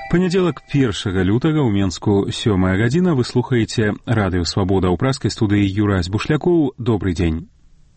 Панядзелак 1 лютага ў Менску 7 гадзіна. Вы слухаеце радыё Свабода. У праскай студыі Юрась Бушлякоў. Добрый дзень.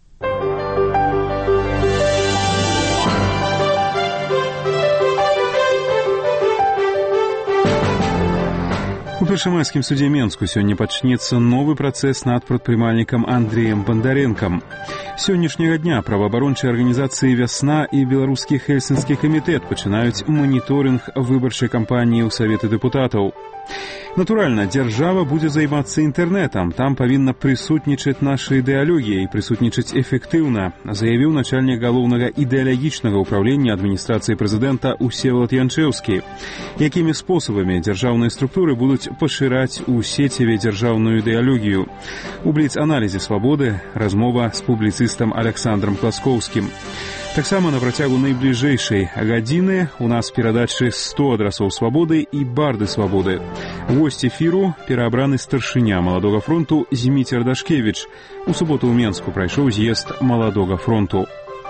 У першамайскім судзе Менску сёння пачнецца новы працэс над прадпрымальнікам Андреем Бандарэнкам. Сённяшняга дня праваабарончыя арганізацыі «Вясна» і Беларускі Хельсінскі камітэт пачынаюць маніторынг выбарчай кампаніі ў Саветы дэпутатаў. Натуральна, дзяржава будзе займацца інтэрнэтам. Там павінна прысутнічаць наша ідэалогія і прысутнічаць эфектыўна, заявіў начальнік галоўнага ідэалагічнага ўправлення адміністрацыі прэзідэнта Усевалад Янчэўскі. Якімі спосабамі дзяржаўныя структуры будуць пашыраць у сеціве дзяржаўную ідэалогію? У бліц-аналізе «Свабоды» размова з публіцыстам Аляксандрам Класкоўскім. Таксама на працягу найбліжэйшай гадзіны у нас перадачы 100 адрасоў «Свабоды» і «Барды Свабоды». Госць эфіру – пераабраны старшыня Маладога фронту Зміцер Дашкевіч. У суботу ў Менску прайшоў з'езд Маладога фронту.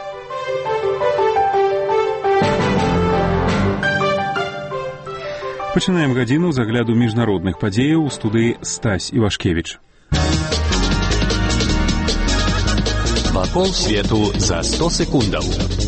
Пачынаем гадзіну з агляду міжнародных падзеяў у студыі Стась Івашкевіч. Вакол свету за 100 секундаў.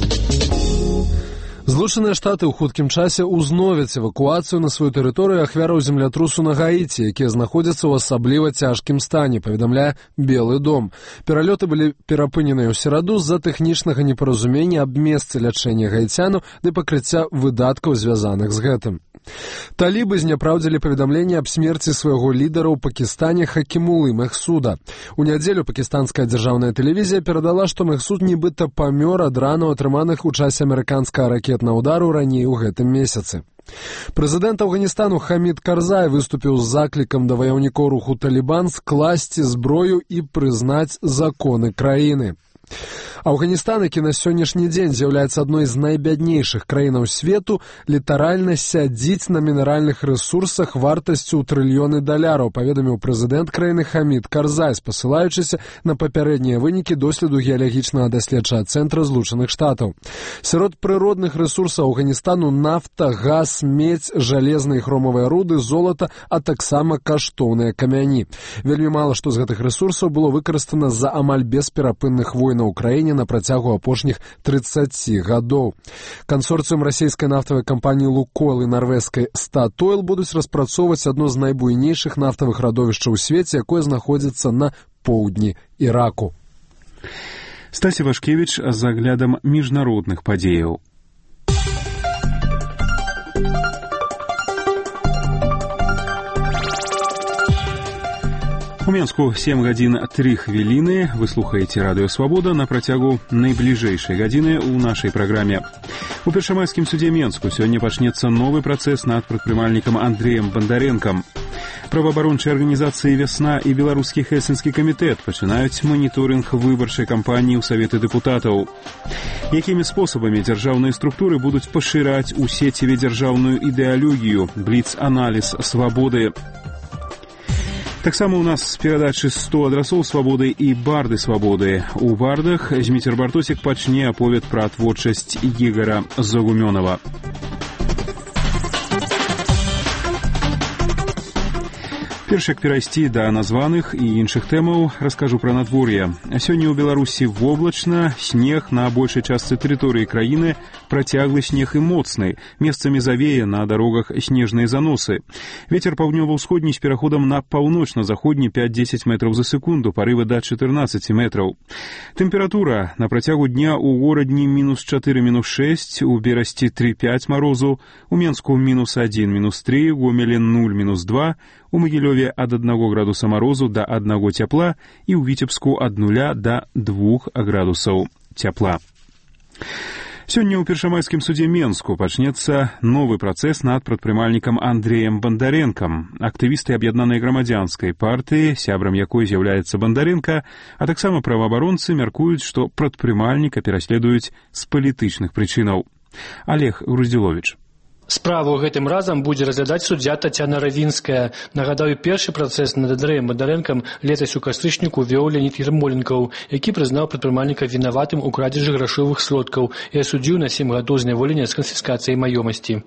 Злучаныя Штаты ў хуткім часе ўзновяць эвакуацыю на сваю тэрыторыю ахвяраў землятрусу на Гаіці, якія знаходзяцца ў асабліва цяжкім стане, паведамляе Белы дом. Пералёты былі перапыненыя ў сераду з-за тэхнічнага непаразумення аб месцы лячэння гаіцянаў ды пакрыцця выдаткаў, звязаных з гэтым. Талібы зняпраўдзілі паведамленне аб смерці свайго лідара ў Пакістане Хакімулы Мехсуда. У нядзелю пакістанская дзяржаўная тэлевізія перадала, што Мехсуд нібыта памёр ад ранаў, атрыманых у часе амерыканскага ракетнага удару раней у гэтым месяцы. Прэзідэнт Афганістану Хамід Карзай выступіў з заклікам да ваяўнікоў руху Талібан скласці зброю і прызнаць законы краіны. Афганістан, які на сённяшні дзень з'яўляецца адной з найбяднейшых краінаў свету, літаральна сядзіць на мінеральных рэсурсах вартасцю ў трыльёны даляраў, паведаміў прэзідэнт краіны Хамід Карзай, спасылаючыся на папярэднія вынікі доследу геалагічнага даследчага цэнтра Злучаных Штатаў. Сярод прыродных рэсурсаў Афганістану нафта, газ, медзь, жалезныя і хромавыя руды, золата, а таксама каштоўныя камяні. Вельмі мала што з гэтых рэсурсаў было выкарыстана з-за амаль бесперапынных войнаў у краіне на працягу апошніх 30 гадоў. Кансорцыум расійскай нафтавай кампаніі «Лукойл» і нарвежскай «Статойл» будуць распрацоўваць адно з найбуйнейшых нафтавых радовішчаў у свеце, якое знаходзіцца на поўдні Іраку. Стась Івашкевіч з аглядам міжнародных падзеяў. У Менску 7 гадзін 3 хвіліны. Вы слухаеце радыё Свабода на працягу найбліжэйшай гадзіны ў нашай праграме. У першамайскім судзе Менску сёння пачнецца новы працэс над прадпрымальнікам Андреем Бандарэнкам. Праваабарончыя арганізацыі «Вясна» і Беларускі Хельсінскі камітэт пачынаюць маніторынг выбарчай кампаніі ў Саветы дэпутатаў. Якімі спосабамі дзяржаўныя структуры будуць пашыраць у сеціве дзяржаўную ідэалогію? Бліц-аналіз «Свабоды». Таксама у нас перадачы 100 адрасоў «Свабоды» і «Барды Свабоды». У «Бардах» Зміцер Бартосік пачне аповед пра творчасць Ігара Загумёнава. Перш як перайсці да названых і іншых тэмаў, раскажу пра надвор'е. Сёння ў Беларусі воблачна, снег на большай частцы тэрыторыі краіны, працяглы снег і моцны. Месцамі завее, на дарогах снежныя заносы. Вецер паўднёва-ўсходні з пераходам на паўночна-заходні 5-10 метраў за секунду, парывы да 14 метраў. Тэмпература на працягу дня ў горадні -4, -6, у Берасці 3-5 марозу, у Менску -1, -3, у Гомелі 0, -2, у Магілёве ад 1 градуса марозу да 1 цяпла і ў Віцебску ад 0 да 2 градусаў цяпла. Сёння ў першамайскім судзе Менску пачнецца новы працэс над прадпрымальнікам Андреем Бандарэнкам. Актывісты аб'яднанай грамадзянскай партыі, сябрам якой з'яўляецца Бандарэнка, а таксама праваабаронцы мяркуюць, што прадпрымальніка пераследуюць з палітычных прычынаў. Олег Груздзіловіч. Справу гэтым разам будзе разглядаць суддзя Тацяна Равінская. Нагадаю, першы працэс над Андрэем Бандарэнкам летась у кастрычніку вёў Леонід Ярмоленкаў, які прызнаў прадпрымальніка вінаватым у крадзежы грашовых сродкаў і асудзіў на 7 гадоў зняволення з канфіскацыяй маёмасці.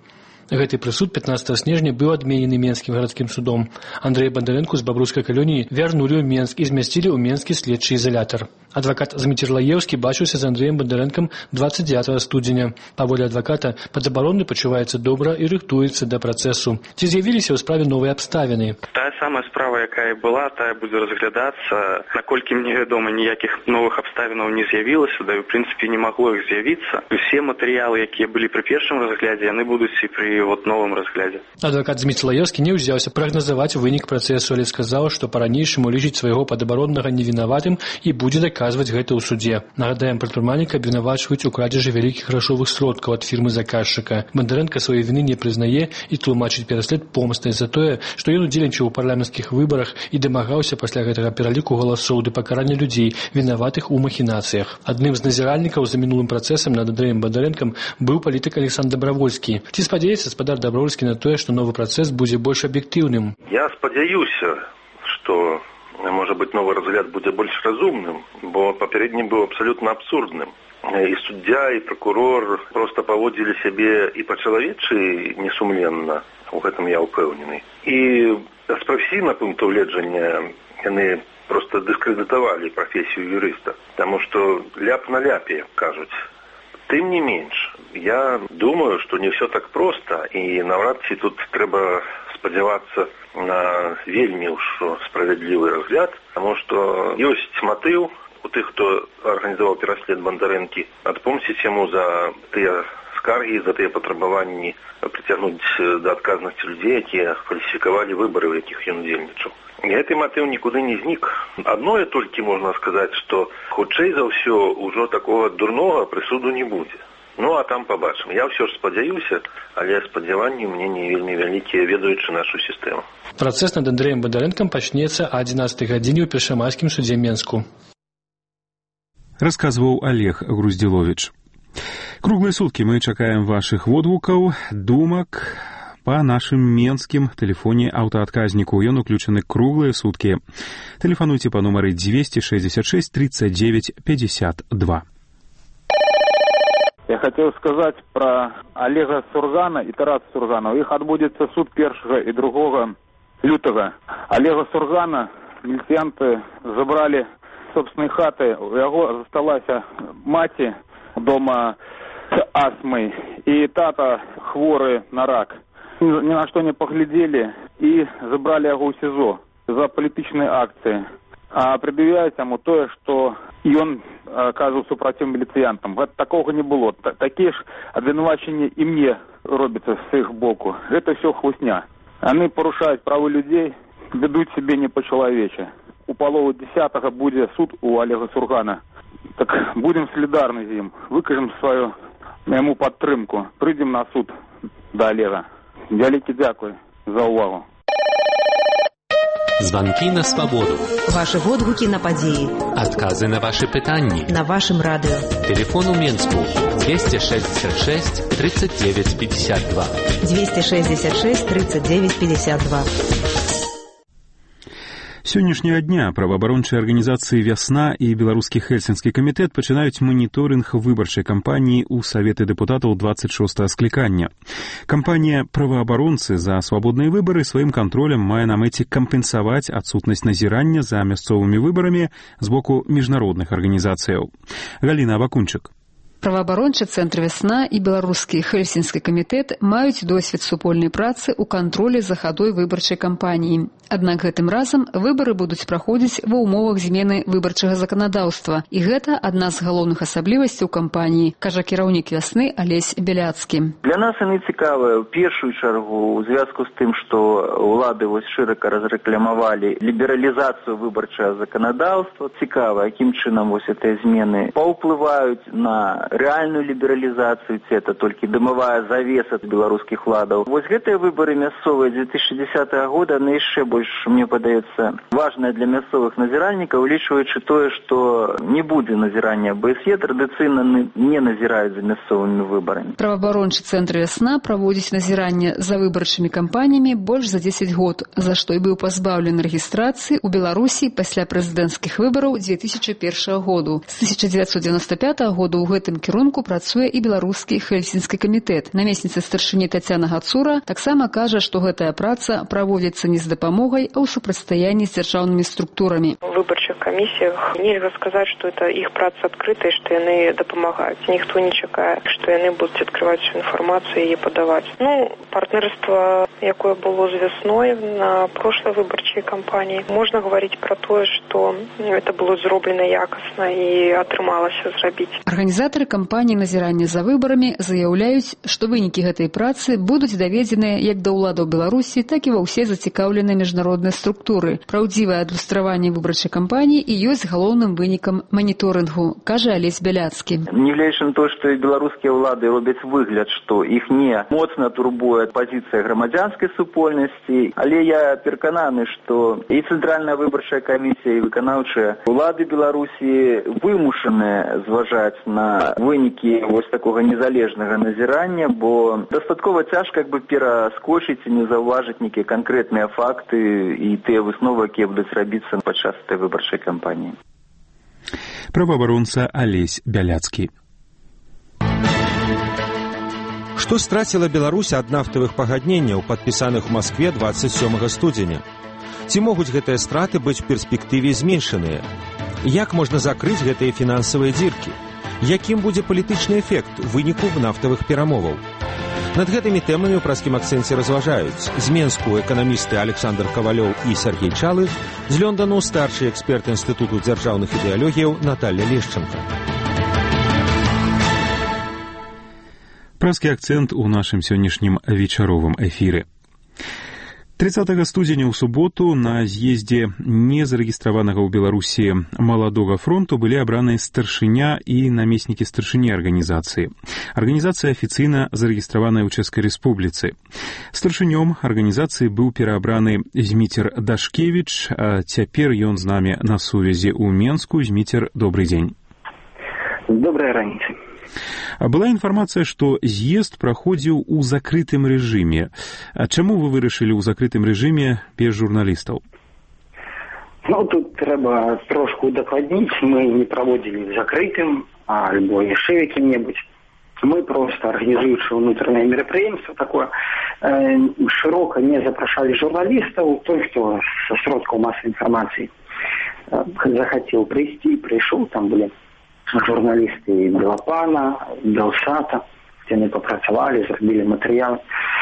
Гэты прысуд 15 снежня быў адменены Менскім гарадскім судом. Андрэя Бандарэнку з бабруйскай калоніі вярнулі ў Менск і змясцілі ў Менскі следчы ізалятар. Адвакат Зміцер Лаеўскі бачыўся з Андрэем Бандарэнкам 29 студзеня. Паводле адваката, падзабаронны пачуваецца добра і рыхтуецца да працэсу. Ці з'явіліся ў справе новыя абставіны? Тая самая справа, якая была, тая будзе разглядацца. Наколькі мне вядома, ніякіх новых абставінаў не з'явілася, да і ў прынцыпе не магло іх з'явіцца. Усе матэрыялы, якія былі пры першым разглядзе, яны будуць і пры новым разглядзе. Адвакат Зміцер Лаеўскі не ўзяўся прагназаваць вынік працэсу, але сказаў, што па-ранейшаму лічыць свайго падабароннага невінаватым і будзе даказваць гэта ў суде. Нагадаем, прадпрымальніка абвінавачваюць у крадзежы вялікіх грашовых сродкаў ад фірмы заказчыка. Бандарэнка сваёй віны не прызнае і тлумачыць пераслед помстай за тое, што ён удзельнічаў у парламенцкіх выбарах і дамагаўся пасля гэтага пераліку галасоў ды пакарання людзей, вінаватых у махінацыях. Адным з назіральнікаў за мінулым працэсам над Андрэем Бандарэнкам быў палітык Александр Дабравольскі. Ці спадзяецца гаспадар Дабравольскі на тое, што новы працэс будзе больш аб'ектыўным? Я спадзяюся, што, можа быць, новы разгляд будзе больш разумным, бо папярэдні быў абсалютна абсурдным. І суддзя, і пракурор проста паводзілі сябе і па-чалавечы несумленна, у гэтым я ўпэўнены. І з прафесійнага пункту гледжання яны проста дыскрэдытавалі прафесію юрыста, таму што ляп на ляпе, кажуць. Тым не менш, я думаю, што не ўсё так проста, і наврад ці тут трэба спадзявацца на вельмі ўж справядлівы разгляд, таму што ёсць матыў у тых, хто арганізаваў пераслед Бандарэнкі, адпомсціць яму за тыя скаргі, за тыя патрабаванні прыцягнуць да адказнасці людзей, якія фальсіфікавалі выбары, у якіх ён удзельнічаў. І гэты матыў нікуды не знік. Адное толькі можна сказаць, што хутчэй за ўсё ўжо такога дурнога прысуду не будзе. Ну, а там пабачым. Я ўсё ж спадзяюся, але спадзяванні ў мяне не вельмі вялікія, ведаючы нашу сістэму. Працэс над Андрэем Бандарэнкам пачнецца о 11 гадзіне ў Першамайскім судзе Менску. Расказваў Олег Груздзіловіч. Круглыя суткі мы чакаем вашых водгукаў, думак па нашым менскім тэлефоне аўтаадказніку. Ён уключаны круглыя суткі. Тэлефануйце па нумары 266 39 52. Я хотел сказать про Олега Сургана и Тараса Сургана. Их отбудется суд 1 и 2 лютого. Олега Сургана міліцыянты забрали собственные хаты. У яго засталася маці дома с астмой и тата хворы на рак. Ни на что не поглядели и забрали яго ў СИЗО за палітычныя акции. А предъявляюць яму тое, што ён оказываў супротив міліцыянтам. Такого не было. Такие ж обвинувачения и мне робятся с их боку. Это все хлусня. Они порушают правы людей, ведут себе не по-человече. У половы 10-го будет суд у Олега Сургана. Так будем солидарны з ім. Выкажем свою ему падтрымку. Прыйдем на суд до Олега. Вялікі дзякуй за увагу. Звонки на свободу. Ваши водгуки на подеи. Отказы на ваши пытанни. На вашем радио. Телефон у Менску 266 39 52. 266 39 52. Сённяшняга дня праваабарончыя арганізацыі «Вясна» і Беларускі Хельсінскі камітэт пачынаюць маніторынг выбарчай кампаніі ў Саветы дэпутатаў 26-го склікання. Кампанія «Праваабаронцы за свабодныя выбары» сваім кантролем мае на мэце кампенсаваць адсутнасць назірання за мясцовымі выбарамі з боку міжнародных арганізацыяў. Галіна Авакунчык. Праваабарончы цэнтр «Вясна» і Беларускі Хельсінскі камітэт маюць досвед супольнай працы ў кантролі за хадой выбарчай кампаніі. Аднак гэтым разам выбары будуць праходзіць ва ўмовах змены выбарчага заканадаўства. І гэта адна з галоўных асаблівасцяў кампаніі, кажа кіраўнік «Вясны» Алесь Беляцкі. Для нас яны цікавыя ў першую чаргу ў звязку з тым, што ўлады шырока разрэкламавалі лібералізацыю выбарчага заканадаўства. Цікава, якім чынам гэтыя змены паўплываюць на рэальную лібералізацыю, ці это толькі дымавая завеса беларускіх уладаў. Вось гэтыя выбары мясцовыя 2010 года на яшчэ больш, мне падаецца, важнае для мясцовых назіральнікаў, улічваючы тое, што не будзе назірання БСЕ, традыцыйна не назіраюць за мясцовымі выбарамі. Праваабарончы цэнтр «Вясна» праводзіць назіранне за выбарчымі кампаніямі больш за 10 год, за што і быў пазбаўлены рэгістрацыі ў Беларусі пасля прэзідэнцкіх выбараў 2001 году. З 1995 года ў гэтым гэтым кірунку працуе і беларускі хельсінскі камітэт. Намесніца старшыні Тацяна Гацура таксама кажа, што гэтая праца праводзіцца не з дапамогай, а ў супрацьстаянні з дзяржаўнымі структурамі. У выбарчых камісіях нельга сказаць, што это іх праца адкрытая, што яны дапамагаюць. Ніхто не чакае, што яны будуць адкрываць всю інфармацыю і яе падаваць. Партнерства, якое было з вясной на прошлой выбарчай кампаніі, можна гаварыць пра тое, што это было зроблена якасна і атрымалася зрабіць. Арганізатары кампаніі назірання за выбарамі заяўляюць, што вынікі гэтай працы будуць даведзеныя як да ўладаў Беларусі, так і ва ўсе зацікаўленыя міжнародныя структуры. Праўдзівае адлюстраванне выбарчай кампаніі і ёсць галоўным вынікам маніторынгу, кажа Алесь Бяляцкі. Нягледзячы на то, што і беларускія ўлады робяць выгляд, што іх не моцна турбуе пазіцыя грамадзянскай супольнасці, але я перакананы, што і Цэнтральная выбарчая камісія, і выканаўчыя ўлады Беларусі вымушаныя зважаць на вынікі вось такога незалежнага назірання, бо дастаткова цяжка пераскочыць і не заўважыць нейкія канкрэтныя факты і тыя высновы, якія будуць рабіцца падчас этой выбарчай кампаніі. Праваабаронца Алесь Бяляцкі. Што страціла Беларусь ад нафтавых пагадненняў, падпісаных у Маскве 27 студзеня? Ці могуць гэтыя страты быць у перспектыве зменшаныя? Як можна закрыць гэтыя фінансавыя дзіркі? Якім будзе палітычны эфект выніку нафтавых перамоваў? Над гэтымі тэмамі ў праскім акцэнце разважаюць з Менску эканамісты Александр Кавалёў і Сергей Чалых, з Лёндану старшы эксперт Інстытуту дзяржаўных ідэалогіяў Наталья Лешченко. Праскі акцэнт у нашым сённяшнім вечаровым эфіры. 30 студзеня ў суботу на з'ездзе незарэгістраванага ў Беларусі маладога фронту былі абраныя старшыня і намеснікі старшыні арганізацыі. Арганізацыя афіцыйна зарэгістраваная ў Чэшскай Рэспубліцы. Старшынём арганізацыі быў пераабраны Зміцер Дашкевіч, а цяпер ён з намі на сувязі ў Менску. Зміцер, добрый дзень. Добрая раніца. Была інфармацыя, што з'езд праходзіў у закрытым рэжыме. А чаму вы вырашылі ў закрытым рэжыме без журналістаў? Тут трэба трошку удакладніць. Мы не праводзілі закрытым, альбо яшчэ якім-небудзь. Мы проста, арганізуючы ўнутранае мерапрыемства, такое шырока не запрашалі журналістаў, той, хто са сродкаў масавай інфармацыі захацеў прыйсці, прыйшоў, там былі журналісты Белапана, Белсата, яны папрацавалі, зрабілі матэрыял.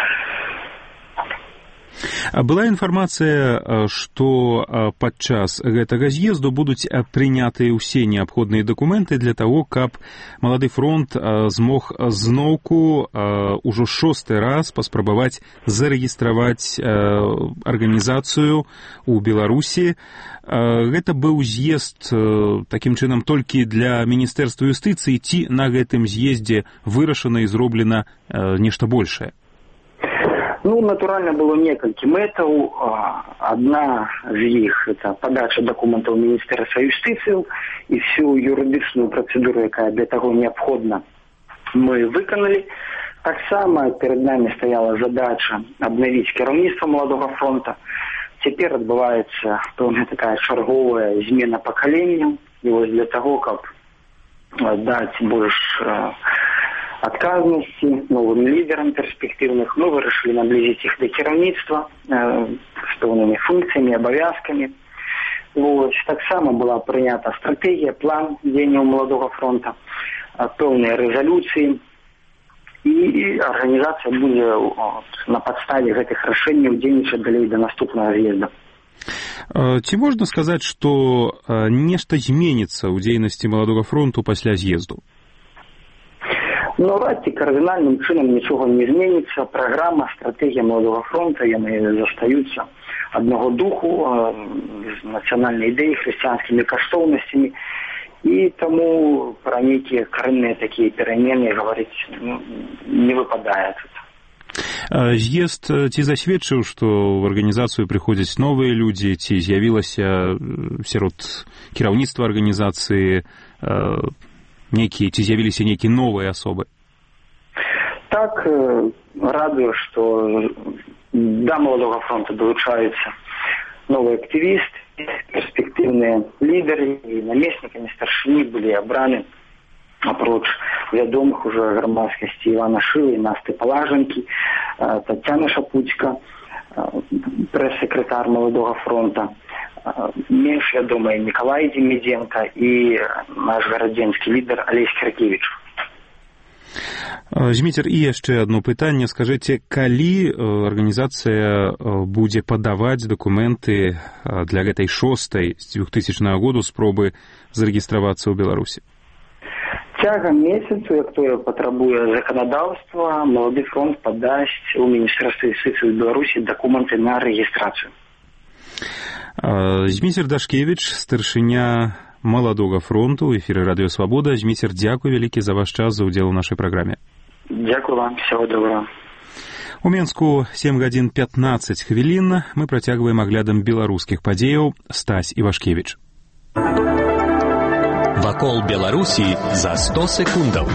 Была інфармацыя, што падчас гэтага з'езду будуць прынятыя ўсе неабходныя дакументы для таго, каб малады фронт змог зноўку ўжо 6-й раз паспрабаваць зарэгістраваць арганізацыю ў Беларусі. Гэта быў з'езд такім чынам толькі для Міністэрства юстыцыі, ці на гэтым з'ездзе вырашана і зроблена нешта большае? Натуральна, было некалькі мэтаў. Адна з іх – это падача дакументаў Міністэрства юстыцыі і всю юрыдычную працэдуру, якая для таго неабходна, мы выканалі. Таксама перад намі стаяла задача абнавіць кіраўніцтва маладога фронта. Цяпер адбываецца пэўная такая чарговая змена пакаленняў. І вось для таго, каб даць больш адказнасці новым лідерам перспектыўных, мы вырашылі наблізіць іх да кіраўніцтва з пэўнымі функцыямі, абавязкамі. Таксама была прынята стратэгія, план дзеянняў маладога фронта, пэўныя рэзалюцыі. І арганізацыя будзе на падставе гэтых рашэнняў дзейнічаць далей да наступнага з'езда. Ці можна сказаць, што нешта зменіцца ў дзейнасці маладога фронту пасля з'езду? Вряд ці кардынальным чынам нічога не зменіцца. Праграма, стратэгія маладога фронта, яны застаюцца аднаго духу, з нацыянальнай ідэі, хрысціянскімі каштоўнасцямі. І таму пра нейкія карэнныя такія перамены гаварыць не выпадае тут. З'езд ці засведчыў, што ў арганізацыю прыходзяць новыя людзі, ці з'явілася сярод кіраўніцтва арганізацыі ці з'явіліся нейкія новыя асобы? Так, радуе, што да маладога фронта далучаюцца новыя актывісты, перспектыўныя лідары і намеснікамі старшыні былі абраны апроч вядомых уже грамадскасці Івана Шылы і Насты Палажанкі, Тацяна Шапуцька, прэс-сакратар Маладога фронта, менш вядомыя Мікалай Демідзенка і наш гарадзенскі лідар Алесь Кракевіч. Зміцер, і яшчэ одно пытанне. Скажыце, калі арганізацыя будзе падаваць дакументы для гэтай 6-й з 2000 году спробы зарэгістравацца ў Беларусі? Цягам месяцу, як тое патрабуе заканадаўства, Малады фронт падасць у Міністэрства юстыцыі Беларусі дакументы на рэгістрацыю. Зміцер Дашкевіч, старшыня Маладога фронту, у эфіры Радыё Свабода. Зміцер, дзякуй вялікі за ваш час, за ўдзел у нашай праграме. Дзякуй вам, всего доброго. У Менску 7 гадзін 15 хвілін. Мы працягваем аглядам беларускіх падзеяў. Стась Івашкевіч. Вакол Беларусі за 100 секундаў.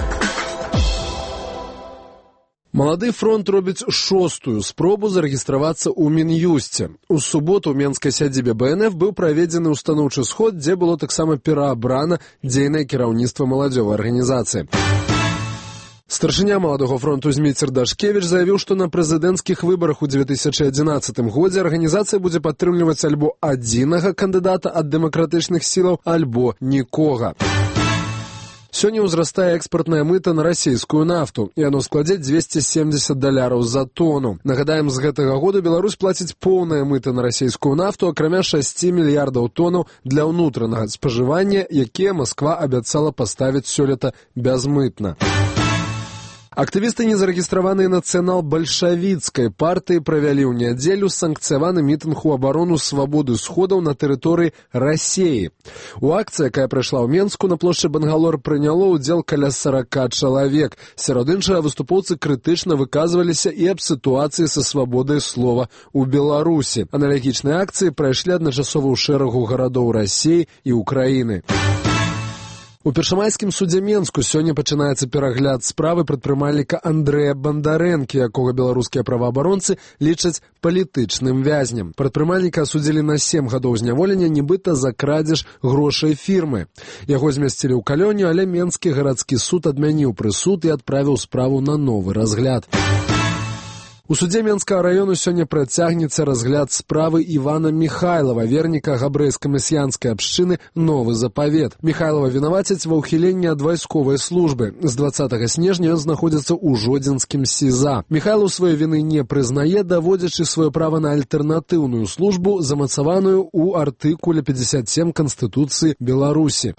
Малады фронт робіць 6-ю спробу зарэгістравацца ў Мін'юсце. У суботу ў менскай сядзібе БНФ быў праведзены устаноўчы сход, дзе было таксама пераабрана дзейнае кіраўніцтва маладзёвай арганізацыі. Старшыня Маладога фронту Зміцер Дашкевіч заявіў, што на прэзідэнцкіх выбарах у 2011 годзе арганізацыя будзе падтрымліваць альбо адзінага кандыдата ад дэмакратычных сілаў, альбо нікога. Сёння ўзрастае экспартная мыта на расійскую нафту, і яно складзе $270 за тону. Нагадаем, з гэтага года Беларусь плаціць поўнае мыта на расійскую нафту, акрамя 6 мільярдаў тонаў для ўнутранага спажывання, якія Масква абяцала паставіць сёлета бязмытна. Актывісты незарэгістраванай нацыянал-бальшавіцкай партыі правялі ў нядзелю санкцыяваны мітынг у абарону свабоды сходаў на тэрыторыі Расеі. У акцыі, якая прайшла ў Менску, на плошчы Бангалор прыняло ўдзел каля 40 чалавек. Сярод іншага выступоўцы крытычна выказваліся і аб сітуацыі са свабодай слова ў Беларусі. Аналагічныя акцыі прайшлі адначасова ў шэрагу гарадоў Расеі і Украіны. У першамайскім судзе Менску сёння пачынаецца перагляд справы прадпрымальніка Андрэя Бандарэнкі, якога беларускія праваабаронцы лічаць палітычным вязнем. Прадпрымальніка асудзілі на 7 гадоў зняволення, нібыта за крадзеж грошай фірмы. Яго змясцілі ў калонію, але Менскі гарадскі суд адмяніў прысуд і адправіў справу на новы разгляд. У судзе Менскага раёну сёння працягнецца разгляд справы Івана Міхайлава, верніка габрэйска-месіянскай абшчыны «Новы запавет». Міхайлава вінавацяць ва ўхіленні ад вайсковай службы. З 20 снежня ён знаходзіцца ў Жодзінскім СІЗА. Міхайлаў сваёй віны не прызнае, даводзячы сваё права на альтэрнатыўную службу, замацаваную ў артыкуле 57 Канстытуцыі Беларусі.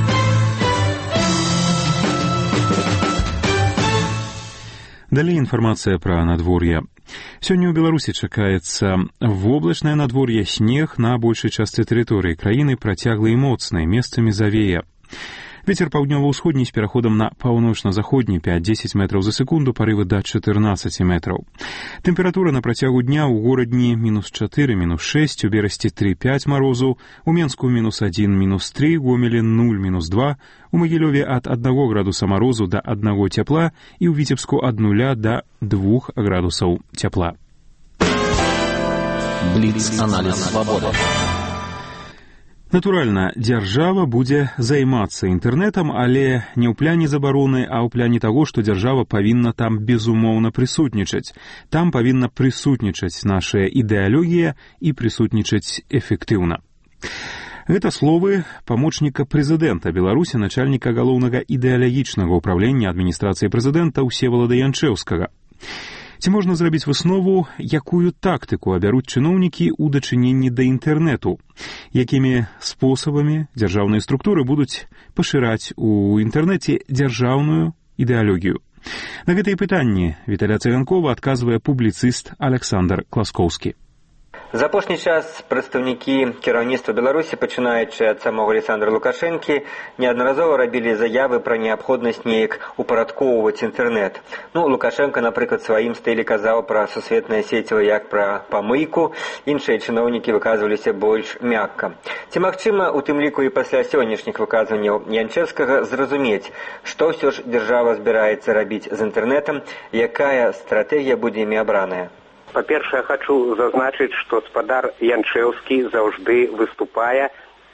Далей інфармацыя пра надвор'е. Сёння ў Беларусі чакаецца воблачнае надвор'е, снег на большай частцы тэрыторыі краіны, працяглы і моцны, месцамі завея. Вецер паўднёва-ўсходні з пераходам на паўночна-заходні 5-10 метраў за секунду, парывы да 14 метраў. Тэмпература на працягу дня ў горадні -4, -6, у Берасці 3-5 марозу, у Менску -1, -3, Гомелі 0, -2, у Магілёве ад 1 градуса марозу да 1 цяпла і ў Віцебску ад 0 да 2 градусаў цяпла. Бліц-аналіз свабоды. Натуральна, дзяржава будзе займацца інтэрнэтам, але не ў пляне забароны, а ў пляне таго, што дзяржава павінна там безумоўна прысутнічаць. Там павінна прысутнічаць нашая ідэалогія і прысутнічаць эфектыўна. Гэта словы памочніка прэзідэнта Беларусі, начальніка галоўнага ідэалагічнага ўправлення адміністрацыі прэзідэнта Всевалада Янчэўскага. Ці можна зрабіць выснову, якую тактыку абяруць чыноўнікі ў дачыненні да інтэрнэту? Якімі спосабамі дзяржаўныя структуры будуць пашыраць у інтэрнэце дзяржаўную ідэалогію? На гэтыя пытанні Віталя Цыганкова адказвае публіцыст Александр Класкоўскі. За апошні час прадстаўнікі кіраўніцтва Беларусі, пачынаючы ад самого Александра Лукашэнкі, неаднаразова рабілі заявы пра неабходнасць неяк упарадкоўваць інтэрнэт. Лукашенко, напрыклад, сваім стылі казаў пра сусветнае сеціва як пра памыйку, іншыя чыноўнікі выказваліся больш мякка. Ці магчыма, у тым ліку і пасля сённяшніх выказванняў Янчэўскага, зразумець, што ўсё ж дзяржава збіраецца рабіць з інтэрнэтам, якая стратэгія будзе імі абраная? Па-першае, хочу зазначыць, што спадар Янчэўскі заўжды выступае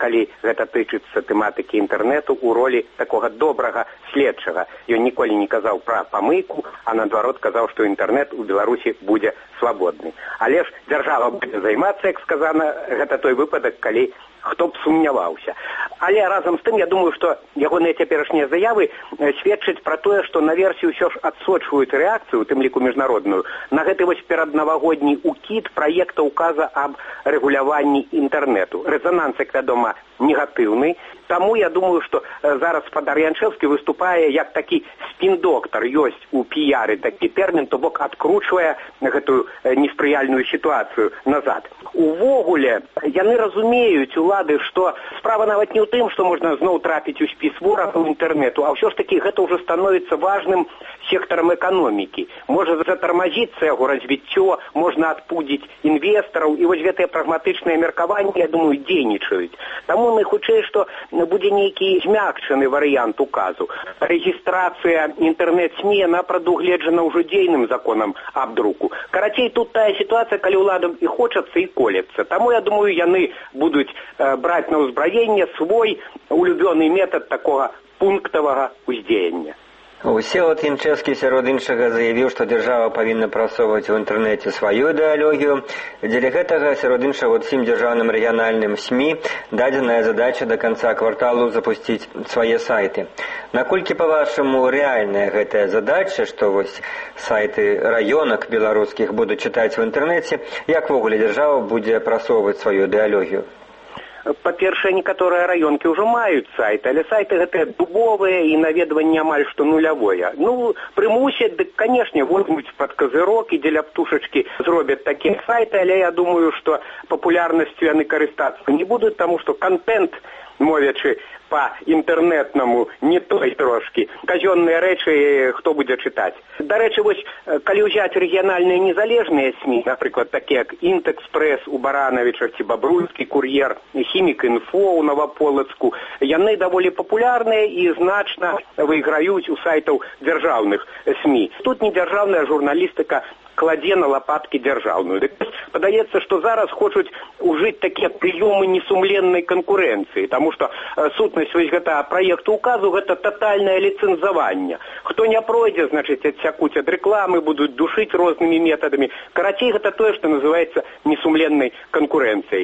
калі гэта тычыцца тэматыкі інтэрнэту, у ролі такога добрага следчага. Ён ніколі не казаў пра памыйку, а наадварот казаў, што інтэрнэт у Беларусі будзе свабодны. Але ж дзяржава будзе займацца, як сказана, гэта той выпадак, калі хто б сумняваўся. Але разам з тым, я думаю, што ягоныя цяперашнія заявы сведчаць пра тое, што на версію ўсё ж адсочваюць рэакцыю, у тым ліку міжнародную, на гэты вось пераднавагодні укід праекта указа аб рэгуляванні інтэрнэту. Рэзананс, як вядома, негатыўны. Таму я думаю, што зараз спадар Янчэўскі выступае як такі спін-доктар. Ёсць у піяры такі тэрмін, то бок адкручвае гэтую неспрыяльную сітуацыю назад. Увогуле, яны разумеюць, улады, што справа нават не ў тым, што можна зноў трапіць у спіс ворагаў інтэрнэту, а ўсё ж такі гэта ўжо становіцца важным сектарам эканомікі. Можа затармазіцца яго развіццё, можна адпудзіць інвестараў, і вось гэтыя прагматычныя меркаванні, я думаю, дзейнічаюць. Таму найхутчэй, што будзе нейкі змякчаны варыянт указу. Рэгістрацыя інтэрнэт-СМІ, яна прадугледжана ўжо дзейным законам аб друку. Карацей, тут тая сітуацыя, калі ўладам і хочацца, і колецца. Таму, я думаю, яны будуць браць на ўзбраенне свой улюбёны метад такога пунктавага ўздзеяння. Всеволод Янчэўскі, сярод іншага, заявіў, што дзяржава павінна прасоўваць у інтэрнэце сваю ідэалогію. Дзеля гэтага, сярод іншага, усім дзяржаўным рэгіянальным СМІ дадзеная задача да канца кварталу запусціць свае сайты. Наколькі, па-вашаму, рэальная гэтая задача, што вось сайты раёнак беларускіх будуць чытаць у інтэрнэце, як ввогуле дзяржава будзе прасоўваць сваю ідэалогію? Па-першае, некаторыя раёнкі ўжо маюць сайты, але сайты гэтыя дубовыя і наведванне амаль што нулявое. Ну, прымусяць, дык, канешне, возьмуць пад казырок і дзеля птушачкі зробяць такія сайты, але я думаю, што папулярнасцю яны карыстацца не будуць, таму што контент, мовячы па інтэрнэтнаму, не той трошкі. Казённыя рэчы хто будзе чытаць. Дарэчы, вось, калі ўзяць рэгіянальныя незалежныя СМІ, напрыклад, такія як Інтэкспрэс у Баранавічах ці Бабруйскі кур'ер, Хімік-інфо ў Новаполацку, яны даволі папулярныя і значна выйграюць у сайтаў дзяржаўных СМІ. Тут не дзяржаўная журналістыка кладзе на лапаткі дзяржаўную. Падаецца, што зараз хочуць ужыць такія прыёмы несумленнай канкурэнцыі, таму што сутнасць вось гэтага праекту указу гэта татальнае ліцэнзаванне. Хто не пройдзе, значыць, адсякуць ад рэкламы, будуць душыць рознымі метадамі. Карацей, гэта тое, што называецца несумленнай канкурэнцыяй.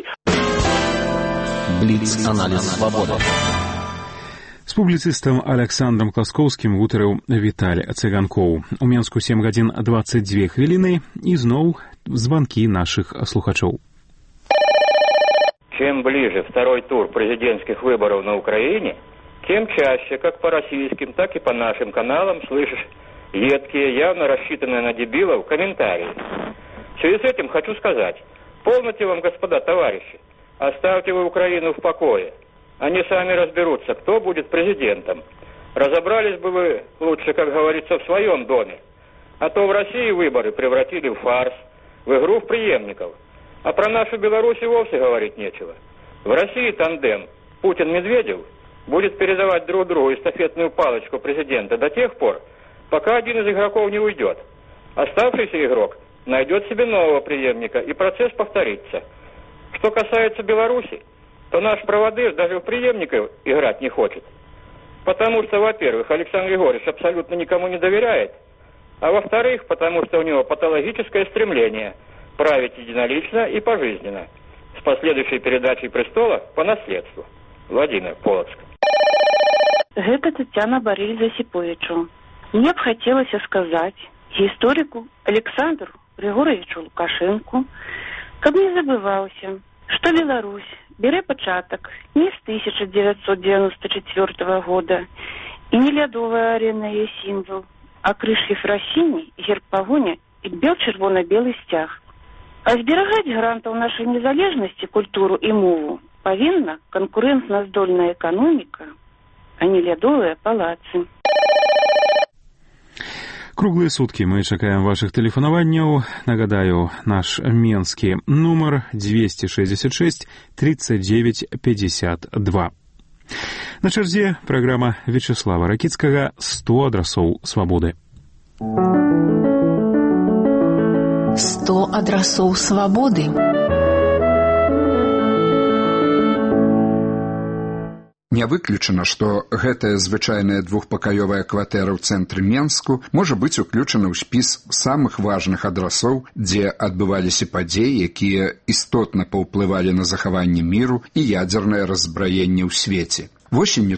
Бліц-аналіз свабоды. З публіцыстам Аляксандрам Класкоўскім гутарыў Віталь Цыганкоў. У Менску 7 гадзін 22 хвіліны і зноў звонки наших слухачоў. Чем ближе второй тур президентских выборов на Украине, тем чаще, как по российским, так и по нашим каналам, слышишь едкие, явно рассчитанные на дебилов комментарии. В связи с этим хочу сказать, полноте вам, господа товарищи, оставьте вы Украину в покое. Они сами разберутся, кто будет президентом. Разобрались бы вы лучше, как говорится, в своем доме. А то в России выборы превратили в фарс, в игру в преемников. А про нашу Беларусь и вовсе говорить нечего. В России тандем Путин-Медведев будет передавать друг другу эстафетную палочку президента до тех пор, пока один из игроков не уйдет. Оставшийся игрок найдет себе нового преемника, и процесс повторится. Что касается Беларуси, то наш проводыр даже в преемников играть не хочет. Потому что, во-первых, Александр Григорьевич абсолютно никому не доверяет, а во-вторых, потому что у него патологическое стремление править единолично и пожизненно, с последующей передачей престола по наследству. Владимир, Полоцк. Это Татьяна Борис Засиповичу. Мне бы хотелось сказать историку Александру Григорьевичу Лукашенко, каб не забывался, что Беларусь бере початок не с 1994 года и не лядовая арена и символ, а крыш Ефросіні, герб погоня и бел-червоно-белый стяг. А зберагаць гарантаў нашей незалежности, культуру и мову повинна конкурентно-здольная экономика, а не лядовые палацы. Круглые сутки мы чакаем ваших тэлефанаванняў. Нагадаю, наш менскі нумар 266 39 52. На чарзе праграма Вячеслава Ракіцкага «100 адрасоў свабоды». 100 адрасоў свабоды. Не выключана, што гэтая звычайная двухпакаёвая кватэра ў цэнтры Менску можа быць уключана ў спіс самых важных адрасоў, дзе адбываліся падзеі, якія істотна паўплывалі на захаванне міру і ядзернае раззбраенне ў свеце. Восенню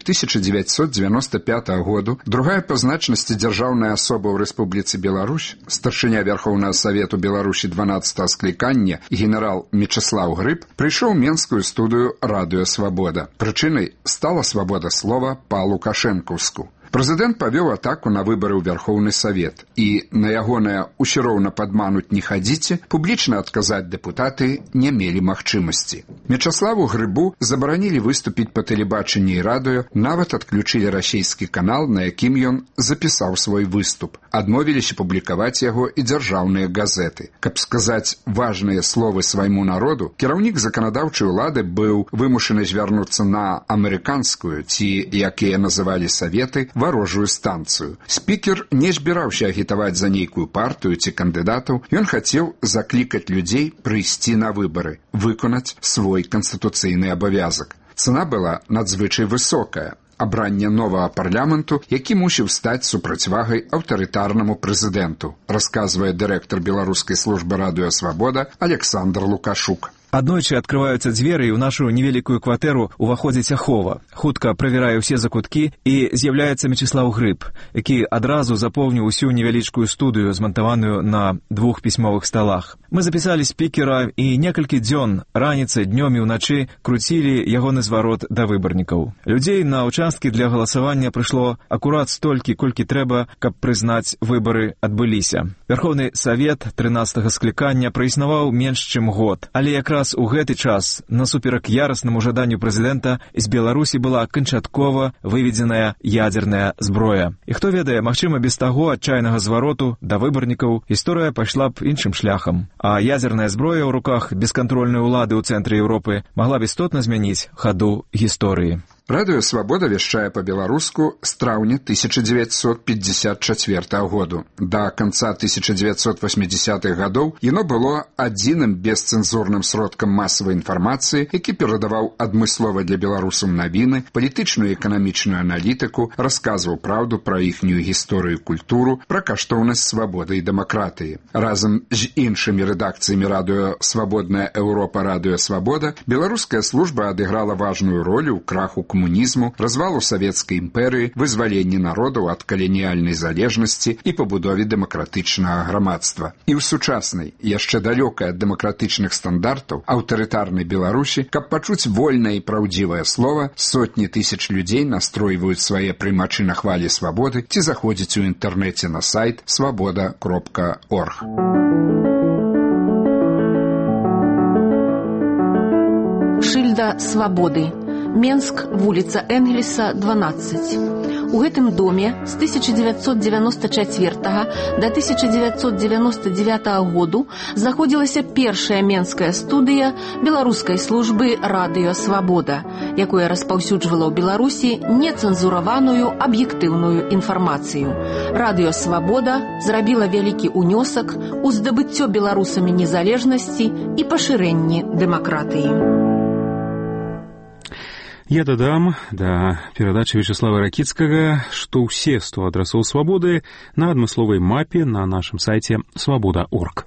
1995 году другая па значнасці дзяржаўная асоба ў Рэспубліцы Беларусь, старшыня Вярхоўнага Савету Беларусі 12-го склікання генерал Мечыслаў Грыб, прыйшоў у Менскую студыю «Радыё Свабода». Прычынай стала свабода слова па-лукашэнкаўску. Прэзідэнт павёў атаку на выбары ў Вярхоўны Савет і на ягонае «усё роўна падмануць не хадзіце» публічна адказаць дэпутаты не мелі магчымасці. Мечаславу Грыбу забаранілі выступіць па тэлебачанні і радыё, нават адключылі расійскі канал, на якім ён запісаў свой выступ. Адмовіліся публікаваць яго і дзяржаўныя газеты. Каб сказаць важныя словы свайму народу, кіраўнік заканадаўчай улады быў вымушаны звярнуцца на амерыканскую, ці, як яе называлі саветы, варожую станцыю. Спікер не збіраўся агітаваць за нейкую партыю ці кандыдатаў, ён хацеў заклікаць людзей прыйсці на выбары, выканаць свой канстытуцыйны абавязак. Цана была надзвычай высокая. Абранне новага парламенту, які мусіў стаць супрацьвагай аўтарытарнаму прэзідэнту, расказвае дырэктар беларускай службы «Радыё Свабода» Александр Лукашук. Аднойчы адкрываюцца дзверы, і ў нашу невялікую кватэру уваходзіць ахова. Хутка правярае ўсе закуткі, і з'яўляецца Мечыслаў Грыб, які адразу запоўніў усю невялічкую студыю, змантаваную на 2 пісьмовых сталах. Мы запісалі спікера, і некалькі дзён, раніцай, днём і ўначы круцілі ягоны зварот да выбарнікаў. Людзей на ўчасткі для галасавання прыйшло акурат столькі, колькі трэба, каб прызнаць выбары адбыліся. Вярхоўны Савет 13-го склікання праіснаваў менш чым год, але якраз у гэты час, насуперак яраснаму жаданню прэзідэнта, з Беларусі была канчаткова выведзеная ядзерная зброя. І хто ведае, магчыма, без таго адчайнага звароту да выбарнікаў гісторыя пайшла б іншым шляхам. А ядзерная зброя ў руках бескантрольнай улады ў цэнтры Еўропы магла б істотна змяніць хаду гісторыі. Радыё Свабода вяшчае па-беларуску з траўня 1954 году. Да канца 1980-х гадоў яно было адзіным бесцэнзурным сродкам масавай інфармацыі, які перадаваў адмыслова для беларусаў навіны, палітычную і эканамічную аналітыку, расказваў праўду пра іхнюю гісторыю і культуру, пра каштоўнасць свабоды і дэмакратыі. Разам з іншымі рэдакцыямі радыё «Свабодная Еўропа», «Радыё Свабода» беларуская служба адыграла важную ролю ў краху камунізму, развалу савецкай імперыі, вызваленні народаў ад каланіяльнай залежнасці і пабудове дэмакратычнага грамадства. І ў сучаснай, яшчэ далёкай ад дэмакратычных стандартаў, аўтарытарнай Беларусі, каб пачуць вольнае і праўдзівае слова, сотні тысяч людзей настройваюць свае прымачы на хвалі свабоды ці заходзяць у інтэрнэце на сайт свабода.орг. Шыльда свабоды. Менск, вуліца Энгельса, 12. У гэтым доме з 1994 до 1999 году заходзілася першая менская студыя беларускай службы «Радыё Свабода», якая распаўсюджвала ў Беларусі нецэнзураваную аб'ектыўную інфармацыю. «Радыё Свабода» зрабіла вялікі ўнёсак у здабыццё беларусамі незалежнасці і пашырэнні дэмакратыі. Я дадам да перадачы Вячеслава Ракіцкага, што ўсе 100 адрасоў свабоды на адмысловай мапе на нашым сайце свабода.орг.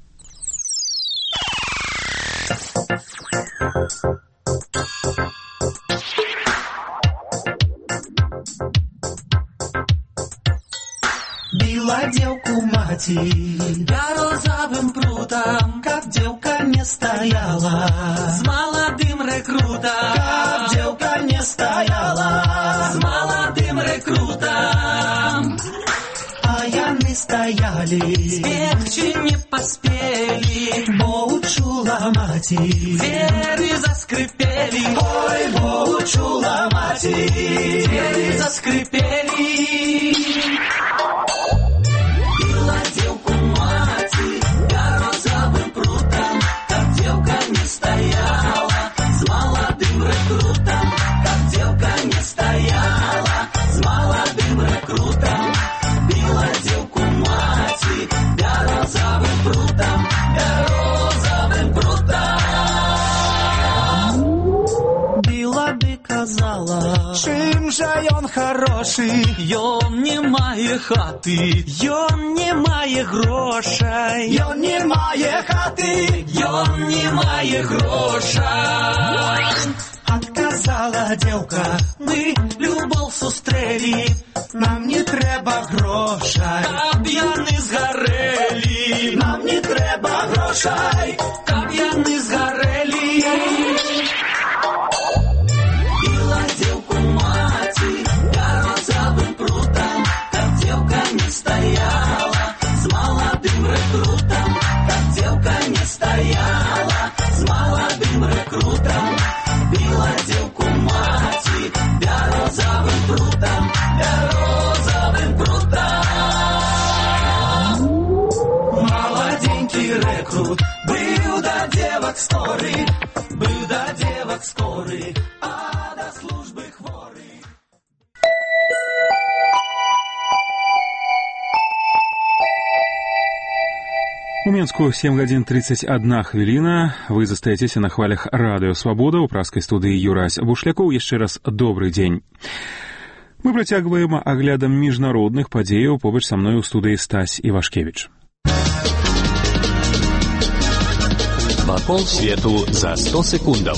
Била девку мати розовым прутом, как девка не стояла с молодым рекрутом, как девка не стояла с молодым рекрутом. А яны стояли, легче не поспели, бо учула мати, двери заскрипели, ой, бо учула мати, двери заскрипели. Казала, чым жа ён харошы? Ён не мае хаты, ён не мае грошай. Ён не мае хаты, ён не мае грошай. Адказала дзеўка, мы любоў сустрэлі, нам не трэба грошай, каб яны згарэлі. Нам не трэба грошай, каб яны згарэлі. Біла дзеўку маці бярозавым прутам, каб дзеўка не стаяла з маладым рэкрутам, каб дзеўка не стаяла з маладым рэкрутам. Біла дзеўку маці бярозавым прутам, бярозавым прутам. Маладзенькі рэкрут быў да дзевак скоры, быў да дзевак скоры, а да службы хворы. У Менску 7 гадзін 31 хвіліна. Вы застаецеся на хвалях радыё «Свабода». У праскай студыі Юрась Бушлякоў. Яшчэ раз добрый дзень. Мы працягваем аглядам міжнародных падзеяў. Побач са мной у студыі Стась Івашкевіч. Вакол свету за 100 секундаў.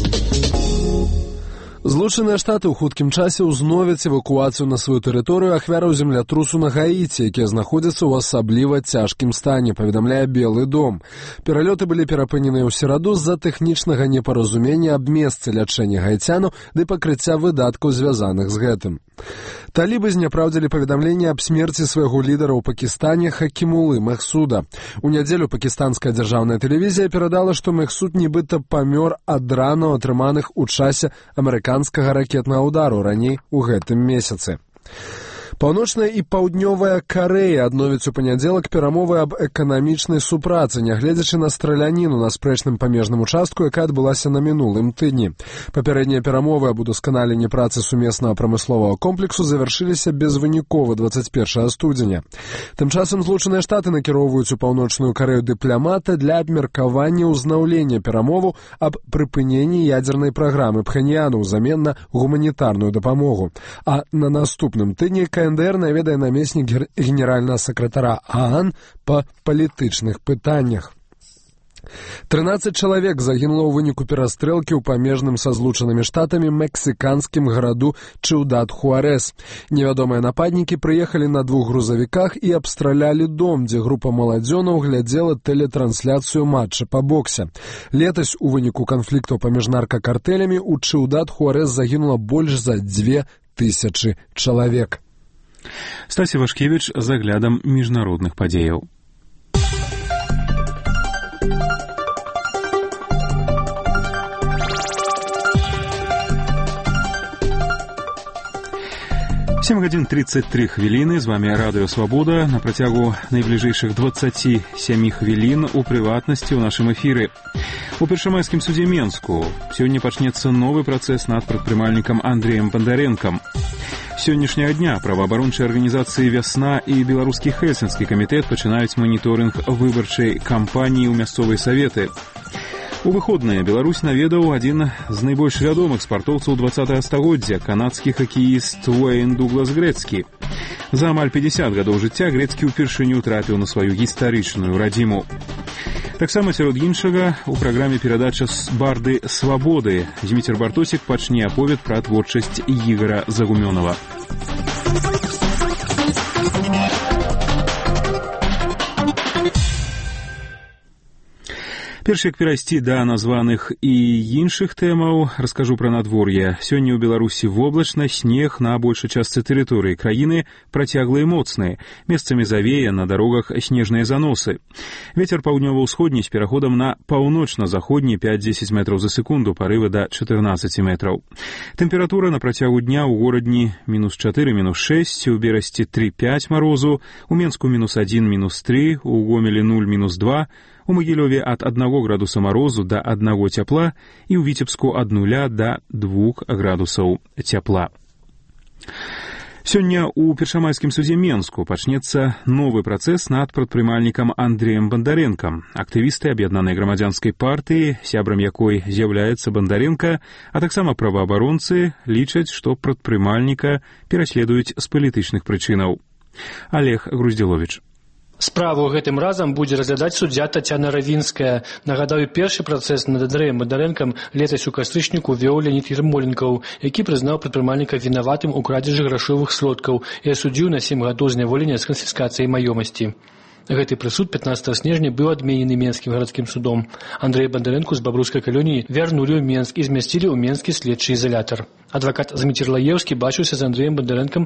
Злучаныя Штаты ў хуткім часе ўзновяць эвакуацыю на сваю тэрыторыю ахвяраў землятрусу на Гаіці, якія знаходзяцца ў асабліва цяжкім стане, паведамляе Белы дом. Пералёты былі перапыненыя ў сераду з-за тэхнічнага непаразумення аб месцы лячэння гаіцянаў ды пакрыцця выдаткаў, звязаных з гэтым. Талібы зняпраўдзілі паведамленне аб смерці свайго лідара ў Пакістане Хакімулы Мехсуда. У нядзелю пакістанская дзяржаўная тэлевізія перадала, што Мехсуд нібыта памёр ад ранаў, атрыманых у часе амерыканскага ракетнага ўдару раней у гэтым месяцы. Паўночная і паўднёвая Карэя адновяць у панядзелак перамовы аб эканамічнай супрацы, нягледзячы на страляніну на спрэчным памежным участку, якая адбылася на мінулым тыдні. Папярэднія перамовы аб удасканаленні працы сумеснага прамысловага комплексу завяршыліся безвынікова 21 студзеня. Тым часам Злучаныя Штаты накіроўваюць у паўночную Карэю дыпламата для абмеркавання ўзнаўлення перамоваў аб прыпыненні ядзернай праграмы Пхеньяну ўзамен на гуманітарную дапамогу. А на наступным тыдні КНДР наведае намеснік генеральнага сакратара ААН па палітычных пытаннях. 13 чалавек загінула ў выніку перастрэлкі ў памежным са Злучанымі Штатамі мексіканскім гараду Чыўдат-Хуарэс. Невядомыя нападнікі прыехалі на 2 грузавіках і абстралялі дом, дзе група маладзёнаў глядзела тэлетрансляцыю матча па боксе. Летась у выніку канфліктаў паміж наркакартэлямі ў Чыўдат-Хуарэс загінула больш за 2000 чалавек. Стась Івашкевіч з аглядам міжнародных падзеяў. Сем гадзін 33 хвіліны. З вами радыё «Свабода». На працягу найбліжэйшых 27 хвілін у прыватнасці ў нашым эфіры. У першамайскім судзе Менску сёння пачнецца новы працэс над прадпрымальнікам Андреем Бондаренкам. С сённяшняга дня праваабарончыя арганізацыі «Вясна» і Беларускі Хельсінскі камітэт пачынаюць маніторынг выбарчай кампаніі ў мясцовыя саветы. У выходныя Беларусь наведаў адзін з найбольш вядомых спартоўцаў 20-го стагоддзя, канадскі хакеіст Уэйн Дуглас Грэцкі. За амаль 50 гадоў жыцця Грэцкі ўпершыню трапіў на сваю гістарычную радзіму. Таксама сярод іншага у праграме перадача «Барды свабоды» Зміцер Бартосік пачне аповед пра творчасць Ігора Загумёнова. Перш як перайсці да названых і іншых тэмаў, раскажу пра надвор'е. Сёння ў Беларусі воблачна, снег на большай частцы тэрыторыі краіны працяглыя моцныя. Месцамі завея, на дарогах снежныя заносы. Вецер паўднёва-ўсходні з пераходам на паўночна-заходні 5-10 метраў за секунду, парывы да 14 метраў. Тэмпература на працягу дня ў горадні -4, -6, у Берасці 3-5 марозу, у Менску -1, -3, у Гомелі 0, -2, у Магілёве ад 1 градуса марозу да 1 цяпла і ў Віцебску ад 0 да 2 градусаў цяпла. Сёння ў першамайскім судзе Менску пачнецца новы працэс над прадпрымальнікам Андреем Бондаренком. Актывісты аб'яднанай грамадзянскай партыі, сябрам якой з'яўляецца Бондаренко, а таксама праваабаронцы лічаць, што прадпрымальніка пераследуюць з палітычных прычынаў. Олег Груздзіловіч. Справу гэтым разам будзе разглядаць суддзя Тацяна Равінская. Нагадаю, першы працэс над Андрэем Бондарэнкам летась у кастрычніку вёў Леонід Ермоленкаў, які прызнаў прадпрымальніка вінаватым у крадзежы грашовых сродкаў і асудзіў на 7 гадоў зняволення з канфіскацыяй маёмасці. Гэты прысуд 15 снежня быў адменены Менскім гарадскім судом. Андрэя Бондарэнку з бабруйскай калоніі вярнулі ў Менск і змясцілі ў Менскі следчы ізалятар. Адвакат Зміцер Лаеўскі бачыўся з Андрэем Бондарэнкам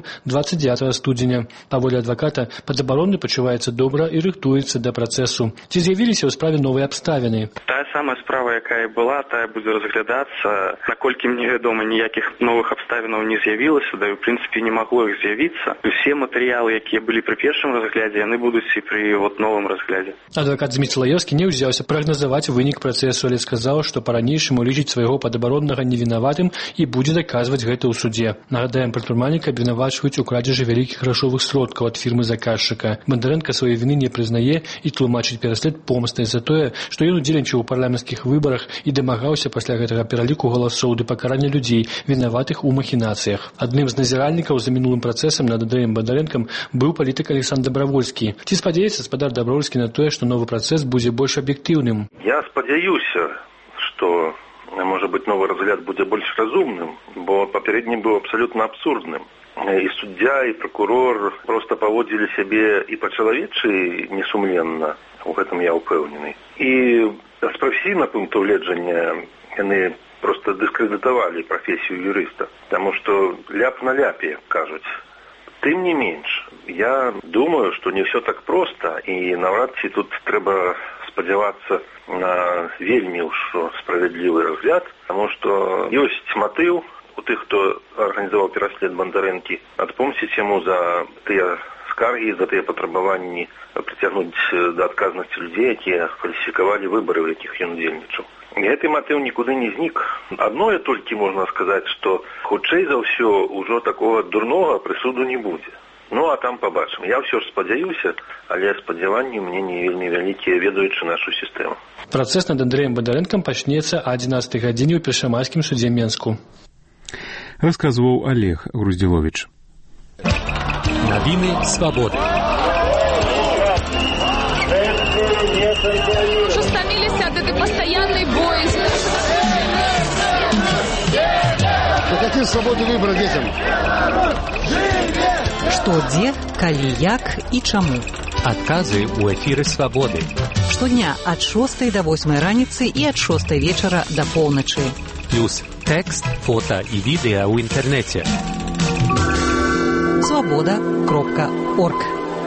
29 студзеня. Паводле адваката, падабаронны пачуваецца добра і рыхтуецца да працэсу. Ці з'явіліся ў справе новыя абставіны? Тая самая справа, якая была, тая будзе разглядацца. Наколькі мне вядома, ніякіх новых абставінаў не з'явілася, да і ў прынцыпе не магло іх з'явіцца. Усе матэрыялы, якія былі пры першым разглядзе, яны будуць і пры новым разглядзе. Адвакат Зміцер Лаеўскі не ўзяўся прагназаваць вынік працэсу, але сказаў, што па-ранейшаму лічыць свайго падабароннага невінаватым і будзе даказваць гэта ў суде. Нагадаем, прадпрымальніка абвінавачваюць у крадзежы вялікіх грашовых сродкаў ад фірмы заказчыка. Бондарэнка сваёй віны не прызнае і тлумачыць пераслед помстай за тое, што ён удзельнічаў у парламенцкіх выбарах і дамагаўся пасля гэтага пераліку галасоў ды пакарання людзей, вінаватых у махінацыях. Адным з назіральнікаў за мінулым працэсам над Андрэем Бондарэнкам быў палітык Александр Дабравольскі. Ці спадзяецца гаспадар Дабравольскі на тое, што новы працэс будзе больш аб'ектыўным? Я спадзяюся, што, можа быць, новы разгляд будзе больш разумным, бо папярэдні быў абсалютна абсурдным. І суддзя, і пракурор проста паводзілі сябе і па-чалавечы несумленна, у гэтым я ўпэўнены. І з прафесійнага пункту гледжання яны проста дыскрэдытавалі прафесію юрыста, таму што ляп на ляпе, кажуць. Тым не менш, я думаю, што не ўсё так проста, і наврад ці тут трэба спадзявацца на вельмі ўж справядлівы разгляд, таму што ёсць матыў у тых, хто арганізаваў пераслед Бондарэнкі, адпомсціць яму за тыя скаргі, за тыя патрабаванні прыцягнуць да адказнасці людзей, якія фальсіфікавалі выбары, у якіх ён удзельнічаў. Гэты матыў нікуды не знік. Адное толькі можна сказаць, што хутчэй за ўсё ўжо такога дурнога прысуду не будзе. Ну, а там пабачым. Я ўсё ж спадзяюся, але спадзяванні мне не вельмі вялікія, ведаючы нашу сістэму. Працэс над Андрэем Бондарэнкам пачнецца о 11 гадзіне ў першамайскім судзе Менску. Расказваў Олег Груздзіловіч. Навіны свабоды. Уже стомились от этой постоянной боязни. По какой свободе выбора детям? Што, дзе, калі, як і чаму. Адказы ў эфіры свабоды. Штодня ад 6 до 8 раніцы і ад 6 вечара до поўначы. Плюс тэкст, фота і відэа ў інтэрнэце. Свабода.орг.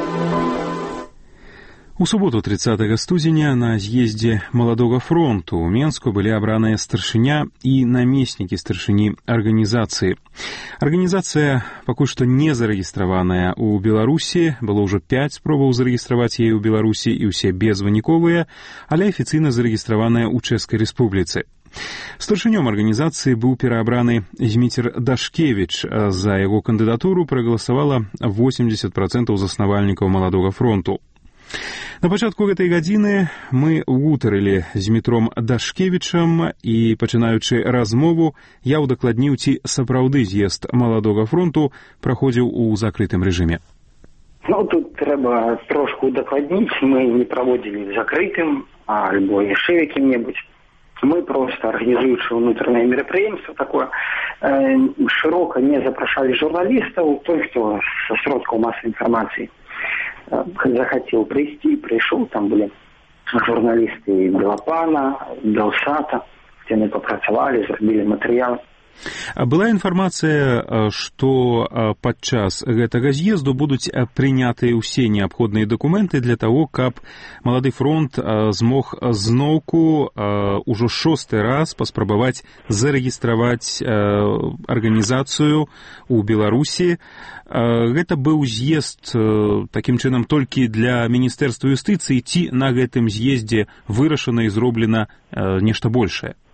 У суботу 30 студзеня на з'ездзе Маладога фронту ў Менску былі абраныя старшыня і намеснікі старшыні арганізацыі. Арганізацыя пакуль што не зарэгістраваная ў Беларусі, было ўжо 5 спробаў зарэгістраваць яе ў Беларусі і ўсе безвыніковыя, але афіцыйна зарэгістраваная ў Чэшскай Рэспубліцы. Старшынём арганізацыі быў пераабраны Зміцер Дашкевіч. За яго кандыдатуру прагаласавала 80% заснавальнікаў Маладога фронту. На пачатку гэтай гадзіны мы гутарылі з Змітром Дашкевічам і, пачынаючы размову, я ўдакладніў, ці сапраўды з'езд Маладога фронту праходзіў у закрытым рэжыме. Ну, тут трэба трошку удакладніць. Мы не праводзілі закрытым, альбо яшчэ якім-небудзь. Мы просто, организуючи внутреннее мероприятие такое, широко не запрашали журналистов, той, кто со сродков массовой информации захотел прийти, пришел, там были журналисты Белопана, Белсата, где мы попрацавали, зробили материал. Была інфармацыя, што падчас гэтага з'езду будуць прынятыя ўсе неабходныя дакументы для таго, каб Малады фронт змог зноўку ўжо 6-й раз паспрабаваць зарэгістраваць арганізацыю ў Беларусі. Гэта быў з'езд такім чынам толькі для Міністэрства юстыцыі, ці на гэтым з'ездзе вырашана і зроблена нешта большае?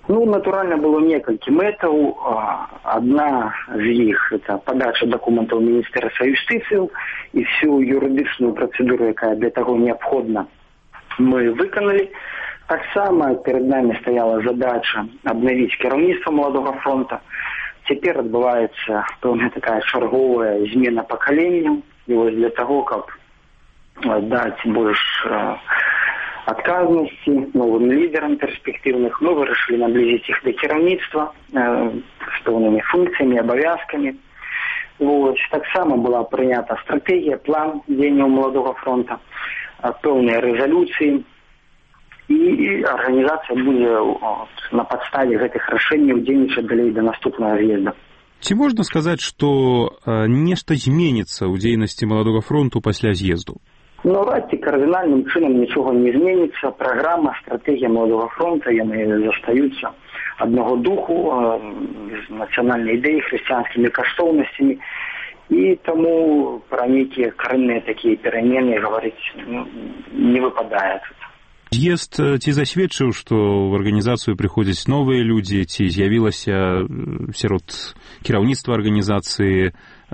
Ну, натуральна, было некалькі мэтаў. Адна з іх – это падача дакументаў Міністэрства юстыцыі, і всю юрыдычную працэдуру, якая для таго неабходна, мы выканалі. Таксама перед нами стаяла задача абнавіць кіраўніцтва Маладога фронта. Цяпер адбываецца пэўная такая чарговая змена пакаленняў. І вось для таго, каб даць больш адказнасці новым лідерам перспектыўных, мы вырашылі наблізіць іх да кіраўніцтва з пэўнымі функцыямі, абавязкамі. Таксама была прынята стратэгія, план дзеянняў Маладога фронта, пэўныя рэзалюцыі, і арганізацыя будзе на падставе гэтых рашэнняў дзейнічаць далей да наступнага з'езда. Ці можна сказаць, што нешта зменіцца ў дзейнасці Маладога фронту пасля з'езду? Ну, радці кардынальным чынам нічога не зменіцца. Праграма, стратэгія Маладога фронта, яны застаюцца аднаго духу, з нацыянальнай ідэі, хрысціянскімі каштоўнасцямі, і таму пра нейкія карэнныя такія перамены гаварыць не выпадае тут. З'езд ці засведчыў, што ў арганізацыю прыходзяць новыя людзі, ці з'явілася сярод кіраўніцтва арганізацыі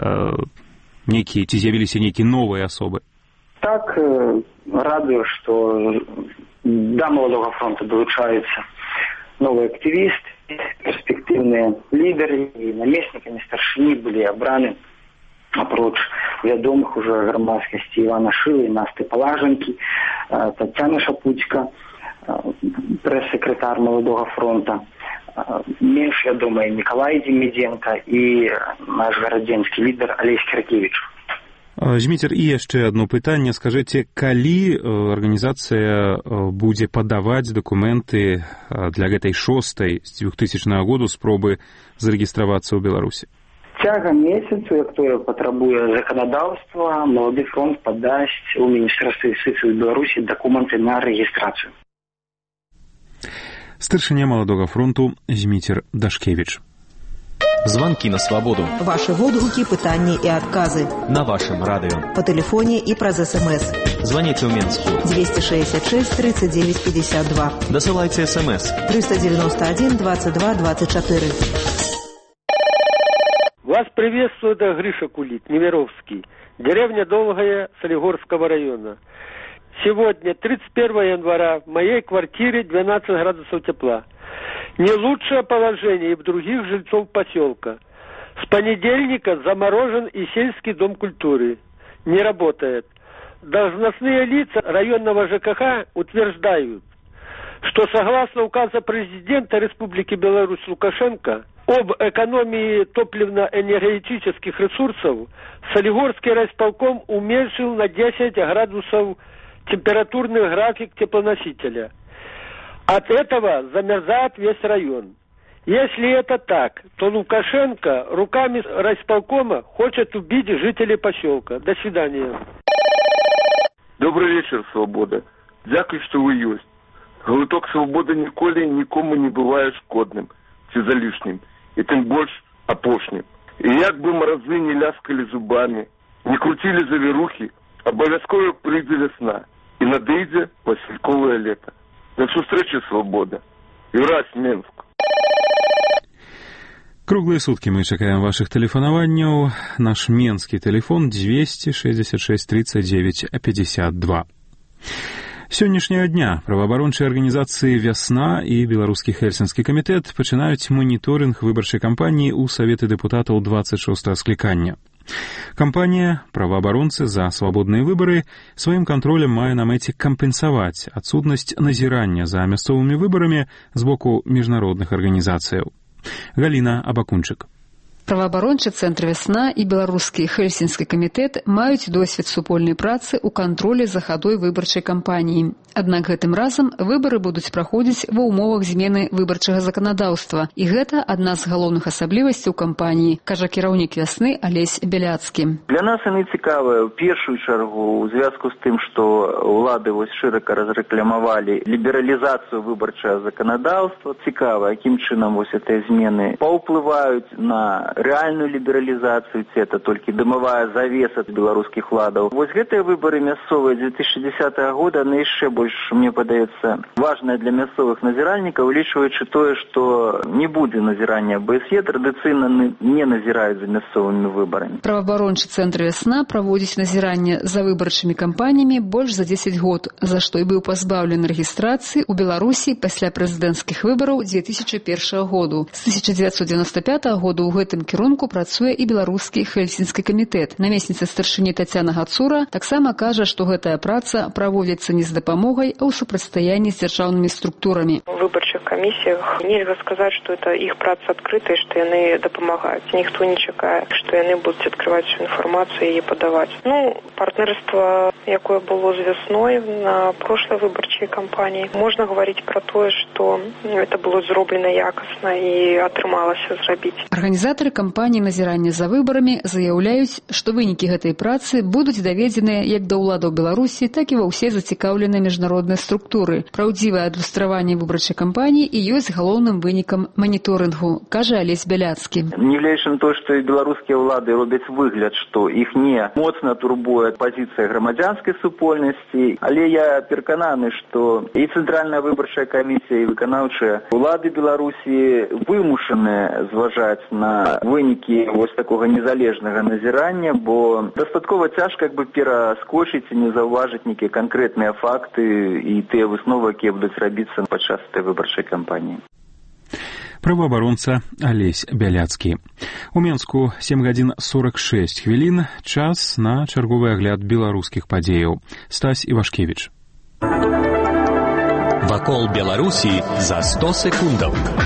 ці з'явіліся нейкія новыя асобы? Так, радуе, што да Маладога фронта далучаюцца новыя актывісты, перспектыўныя лідары, і намеснікамі старшыні былі абраны апроч вядомых уже грамадскасці Івана Шылы і Насты Палажанкі, Тацяна Шапуцька, прэс-сакратар Маладога фронта, менш вядомыя Нікалай Дземідзенка і наш гарадзенскі лідар Алесь Кіркевіч. Зміцер, і яшчэ адно пытанне. Скажыце, калі арганізацыя будзе падаваць дакументы для гэтай 6-й з 2000 году спробы зарэгістравацца ў Беларусі? Цягам месяцу, як тое патрабуе заканадаўства, Малады фронт падасць у Міністэрства юстыцыі Беларусі дакументы на рэгістрацыю. Старшыня Маладога фронту Зміцер Дашкевіч. Звонки на свободу. Ваши водгуки, пытания и отказы. На вашем радио. По телефоне и праз СМС. Звоните в Минску. 266 39 52. Досылайте СМС. 391 22 24. Вас приветствует Гриша Кулик, Неверовский. Деревня Долгая, Солигорского района. Сегодня, 31 января, в моей квартире 12 градусов тепла. Не лучшее положение и в других жильцов поселка. С понедельника заморожен и сельский дом культуры. Не работает. Должностные лица районного ЖКХ утверждают, что согласно указа президента Республики Беларусь Лукашенко об экономии топливно-энергетических ресурсов, Солигорский райисполком уменьшил на 10 градусов температурный график теплоносителя. От этого замерзает весь район. Если это так, то Лукашенко руками райисполкома хочет убить жителей поселка. До свидания. Добрый вечер, свобода. Дякую, что вы есть. Глоток свободы ніколи нікому не бывае шкодным, ці залішнім, і тым больш апошнім. І як бы маразы не ляскали зубами, не крутили завірухи, обов'язково прийде весна, і надыйдзе васильковое лето. До встречи, свобода. Юрась, Минск. Круглые сутки мы чакаем ваших тэлефанаванняў. Наш менскі тэлефон 266 39 52. Сённяшняга дня праваабарончыя арганізацыі «Вясна» і беларускі Хельсінскі камітэт пачынаюць маніторынг выбарчай кампаніі ў Саветы дэпутатаў 26-го склікання. Кампанія «Праваабаронцы за свабодныя выбары» сваім кантролем мае на мэце кампенсаваць адсутнасць назірання за мясцовымі выбарамі з боку міжнародных арганізацыяў. Галіна Абакунчык. Праваабарончы цэнтр «Вясна» і беларускі Хельсінскі камітэт маюць досвед супольнай працы ў кантролі за хадой выбарчай кампаніі. Аднак гэтым разам выбары будуць праходзіць ва ўмовах змены выбарчага заканадаўства. І гэта адна з галоўных асаблівасцяў кампаніі, кажа кіраўнік «Вясны» Алесь Бяляцкі. Для нас яны цікавыя, ў першую чаргу, у звязку з тым, што ўлады шырока разрэкламавалі лібералізацыю выбарчага заканадаўства. Цікава, якім чынам гэтыя змены паўплываюць на рэальную лібералізацыю, ці это толькі дымавая завеса беларускіх уладаў. Вось гэтыя выбары мясцовыя 2010 года, яны яшчэ больш, мне падаецца, важныя для мясцовых назіральнікаў, улічваючы тое, што не будзе назірання АБСЕ, традыцыйна не назіраюць за мясцовымі выбарамі. Праваабарончы цэнтр «Вясна» праводзіць назіранне за выбарчымі кампаніямі больш за 10 год, за што і быў пазбаўлены рэгістрацыі ў Беларусі пасля прэзідэнцкіх выбараў 2001 году. З 1995 году ў гэтым кірунку працуе і беларускі Хельсінскі камітэт. Намесніца старшыні Тацяна Гацура таксама кажа, што гэтая праца праводзіцца не з дапамогай, а ў супрацьстаянні з дзяржаўнымі структурамі. У выбарчых камісіях нельга сказаць, што это іх праца адкрытая, што яны дапамагаюць. Ніхто не чакае, што яны будуць адкрываць всю інфармацыю і яе падаваць. Партнерство, якое было з вясной на прошлой выбарчай кампаніі, можна гаварыць пра тое, што это было зроблена якасна і атрымалася зрабіць. Арганізатары кампаніі назірання за выбарамі заяўляюць, што вынікі гэтай працы будуць даведзеныя як да ўладаў Беларусі, так і ва ўсе зацікаўленыя міжнародныя структуры. Праўдзівае адлюстраванне выбарчай кампаніі і ёсць галоўным вынікам маніторынгу, кажа Алесь Бяляцкі. Не гледзячы на то, што і беларускія ўлады робяць выгляд, што іх не моцна турбуе пазіцыя грамадзянскай супольнасці, але я перакананы, што і Цэнтральная выбарчая камісія, і выканаўчыя улады Беларусі вымушаныя зважаць на вынікі вось такога незалежнага назірання, бо дастаткова цяжка пераскочыць і не заўважыць нейкія канкрэтныя факты і тыя высновы, якія будуць рабіцца падчас этой выбарчай кампаніі. Праваабаронца Алесь Бяляцкі. У Менску 7 гадзін 46 хвілін, час на чарговы агляд беларускіх падзеяў. Стась Івашкевіч. Вакол Беларусі за 100 секундаў.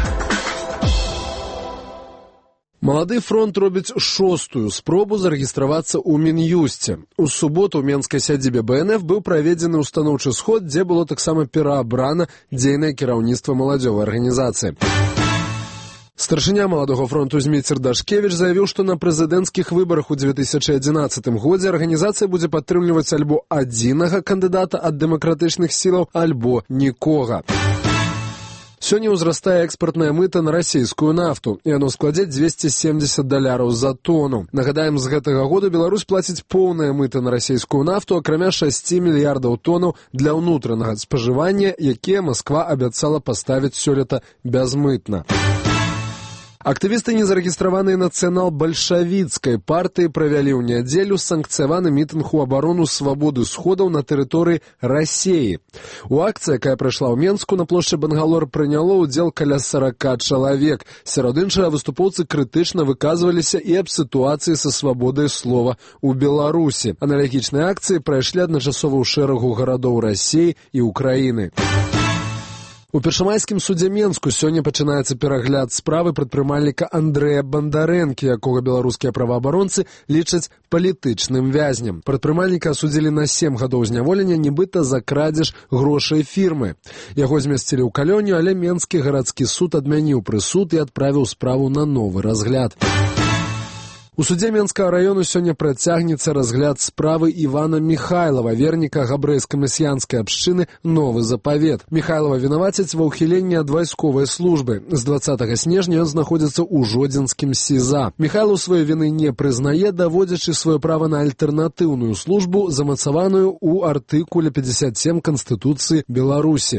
Малады фронт робіць 6-ю спробу зарэгістравацца ў Мін'юсце. У суботу ў менскай сядзібе БНФ быў праведзены ўстаноўчы сход, дзе было таксама пераабрана дзейнае кіраўніцтва маладзёвай арганізацыі. Старшыня Маладога фронту Зміцер Дашкевіч заявіў, што на прэзідэнцкіх выбарах у 2011 годзе арганізацыя будзе падтрымліваць альбо адзінага кандыдата ад дэмакратычных сілаў, альбо нікога. Сёння ўзрастае экспартнае мыта на расійскую нафту, і яно складзе $270 за тону. Нагадаем, з гэтага года Беларусь плаціць поўнае мыта на расійскую нафту, акрамя 6 мільярдаў тонаў для ўнутранага спажывання, якія Масква абяцала паставіць сёлета бязмытна. Актывісты незарэгістраванай нацыянал-бальшавіцкай партыі правялі ў нядзелю санкцыяваны мітынг у абарону свабоды сходаў на тэрыторыі Расеі. У акцыі, якая прайшла ў Менску, на плошчы Бангалор прыняло ўдзел каля 40 чалавек. Сярод іншага выступоўцы крытычна выказваліся і аб сітуацыі са свабодай слова ў Беларусі. Аналагічныя акцыі прайшлі адначасова ў шэрагу гарадоў Расеі і Украіны. У першамайскім судзе Менску сёння пачынаецца перагляд справы прадпрымальніка Андрэя Бандарэнкі, якога беларускія праваабаронцы лічаць палітычным вязнем. Прадпрымальніка асудзілі на 7 гадоў зняволення, нібыта за крадзеж грошай фірмы. Яго змясцілі ў калонію, але Менскі гарадскі суд адмяніў прысуд і адправіў справу на новы разгляд. У судзе Менскага раёну сёння працягнецца разгляд справы Івана Міхайлава, верніка габрэйска-месіянскай абшчыны «Новы запавет». Міхайлава вінавацяць ва ўхіленні ад вайсковай службы. З 20 снежня ён знаходзіцца ў Жодзінскім СІЗА. Міхайлаў сваёй віны не прызнае, даводзячы сваё права на альтэрнатыўную службу, замацаваную ў артыкуле 57 Канстытуцыі Беларусі.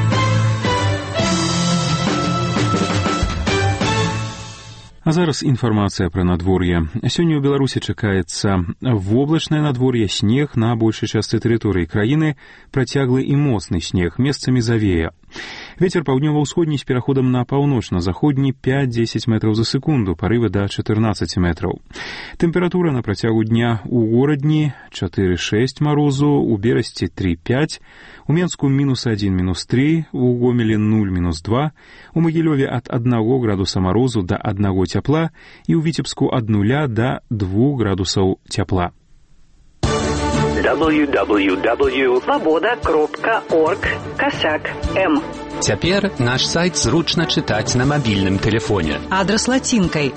А зараз інфармацыя пра надвор'е. Сёння ў Беларусі чакаецца воблачнае надвор'е, снег на большай частцы тэрыторыі краіны, працяглы і моцны снег, месцамі завея. Вецер паўднёва-ўсходні з пераходам на паўночна-заходні 5-10 метраў за секунду, парывы да 14 метраў. Тэмпература на працягу дня ў горадні 4-6 марозу, у Берасці 3-5, у Менску -1, -3, у Гомелі 0-2, у Магілёве ад 1 градуса марозу да 1 цяпла і ў Віцебску ад 0 да 2 градусаў цяпла. www.svoboda.org/m. Цяпер наш сайт зручна чытаць на мабільным тэлефоне. Адрас лацінкай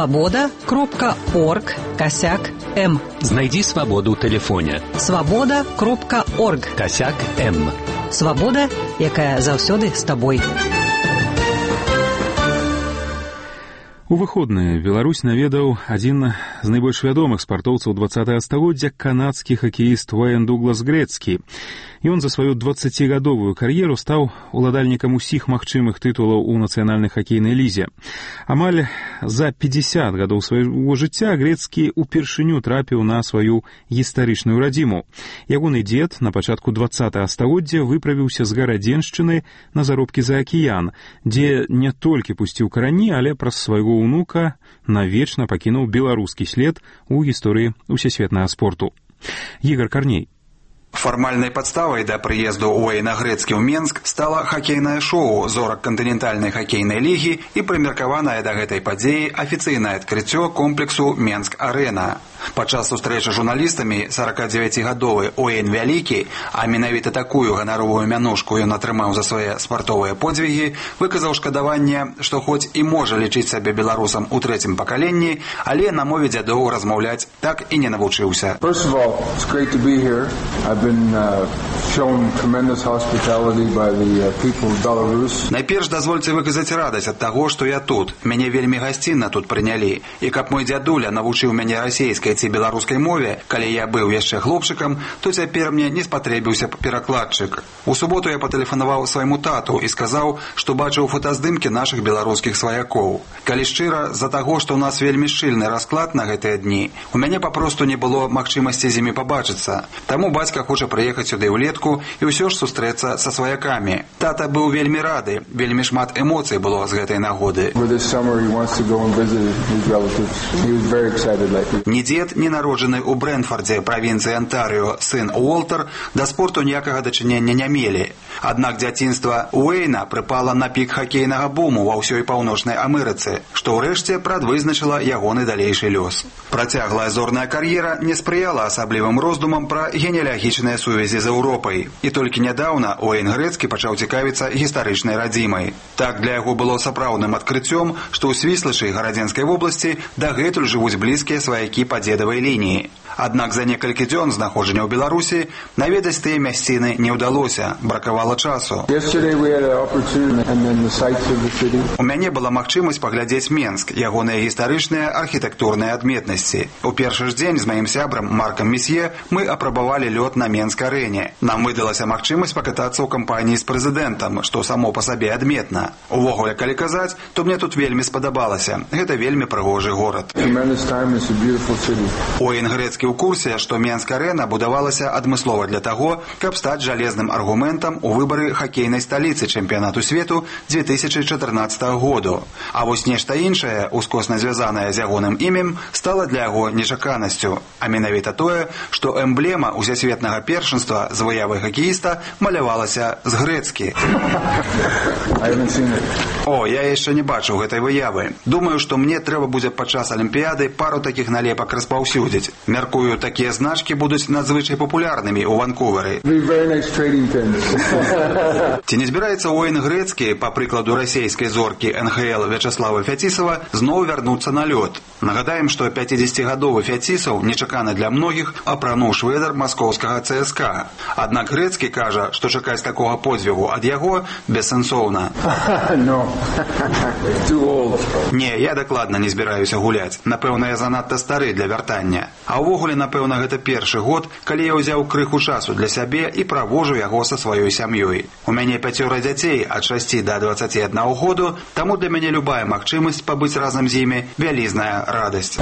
svoboda.org/m. Знайдзі свабоду ў тэлефоне. svoboda.org/m. Свабода, якая заўсёды з табой. У выходныя Беларусь наведаў адзін з найбольш вядомых спартоўцаў 20-го стагоддзя канадскі хакеіст Уэйн Дуглас Грэцкі. Ён за сваю 20гадовую кар'еру стаў уладальнікам усіх магчымых тытулаў у нацыянальнай хакейнай лізе. Амаль за 50 гадоў свайго жыцця Грэцкі упершыню трапіў на сваю гістарычную радзіму. Ягоны дзед на пачатку 20-го стагоддзя выправіўся з гарадзеншчыны на заробкі за акіян, дзе не толькі пусціў карані, але праз свайго ўнука навечна пакінуў беларускі след у гісторыі усесветнага спорту. Ігор Карней. Фармальнай падставай да прыезду Уэйна Грэцкі ў Менск стала хакейнае шоу зорак кантынентальнай хакейнай лігі і прымеркаванае да гэтай падзеі афіцыйнае адкрыццё комплексу Менск-Арэна. Падчас сустрэчы з журналістамі 49гадовы Уэйн Вялікі, а менавіта такую ганаровую мянушку ён атрымаў за свае спартовыя подзвігі, выказаў шкадаванне, што хоць і можа лічыць сябе беларусам у трэцім пакаленні, але на мове дзядоў размаўляць так і не навучыўся. Найперш дазвольце выказаць радасць ад таго, што я тут. Мяне вельмі гасцінна тут прынялі. І каб мой дзядуля навучыў мяне расейскай ці беларускай мове, калі я быў яшчэ хлопчыкам, то цяпер мне не спатрэбіўся перакладчык. У суботу я патэлефанаваў свайму тату і сказаў, што бачыў фотаздымкі нашых беларускіх сваякоў. Калі шчыра, з-за таго, што ў нас вельмі шчыльны расклад на гэтыя дні, у мяне папросту не было магчымасці з імі пабачыцца. Таму бацька хоча прыехаць сюды ўлетку і ўсё ж сустрэцца са сваякамі. Тата быў вельмі рады, вельмі шмат эмоцый было з гэтай нагоды. Ні дзед, ні народжаны ў Брэнфардзе, правінцыі Антарыё, сын Уолтер, да спорту ніякага дачынення не мелі. Аднак дзяцінства Уэйна прыпала на пік хакейнага буму ва ўсёй паўночнай Амерыцы, што ўрэшце прадвызначыла ягоны далейшы лёс. Працяглая зорная кар'ера не спрыяла асаблівым роздумам пра генеалогічныя сувязі з Еўропай. І толькі нядаўна Уэйн Грэцкі пачаў цікавіцца гістарычнай радзімай. Так для яго было сапраўдным адкрыццём, што ў Свіслачы і Гарадзенскай вобласці дагэтуль жывуць блізкія сваякі па дзедавай лініі. Аднак за некалькі дзён знаходжання ў Беларусі наведаць тыя мясціны не ўдалося, бракавала часу. У мяне была магчымасць паглядзець Менск, ягоныя гістарычныя архітэктурныя адметнасці. У першы ж дзень з маім сябрам Маркам Месье мы апрабавалі лёт на Менск-Арэне. Нам выдалася магчымасць пакатацца ў кампаніі з прэзідэнтам, што само па сабе адметна. Увогуле, калі казаць, то мне тут вельмі спадабалася. Гэта вельмі прыгожы горад. Уэйн Грэцкі ў курсе, што Менск-Арэна будавалася адмыслова для таго, каб стаць жалезным аргументам у выбары хакейнай сталіцы чэмпіянату свету 2014 году. А вось нешта іншае, ускосна звязанае з ягоным імем, стала для яго нечаканасцю. А менавіта тое, што эмблема ўсесветнага першынства з выявай хакеіста малявалася з Грэцкі. О, я яшчэ не бачыў гэтай выявы. Думаю, што мне трэба будзе падчас алімпіяды пару такіх налепак распаўсюдзіць. Мяркую, такія значкі будуць надзвычай папулярнымі ў Ванкувары. Ці не збіраецца Уэйн Грэцкі, па прыкладу расейскай зоркі НХЛ Вячаслава Фяцісава, зноў вярнуцца на лёд? Нагадаем, што 50гадовы Фяцісаў, нечакана для многіх, апрануў шведар маскоўскага ЦСКА. Аднак Грэцкі кажа, што чакаць такога подзвігу ад яго бессэнсоўна. Не, я дакладна не збіраюся гуляць. Напэўна, я занадта стары для вяртання. А ўвогуле, напэўна, гэта першы год, калі я ўзяў крыху часу для сябе і правожу яго са сваёй сям'ёй. У мяне 5 дзяцей ад 6 да 21 году, таму для мяне любая магчымасць пабыць разам з імі вялізная радасць.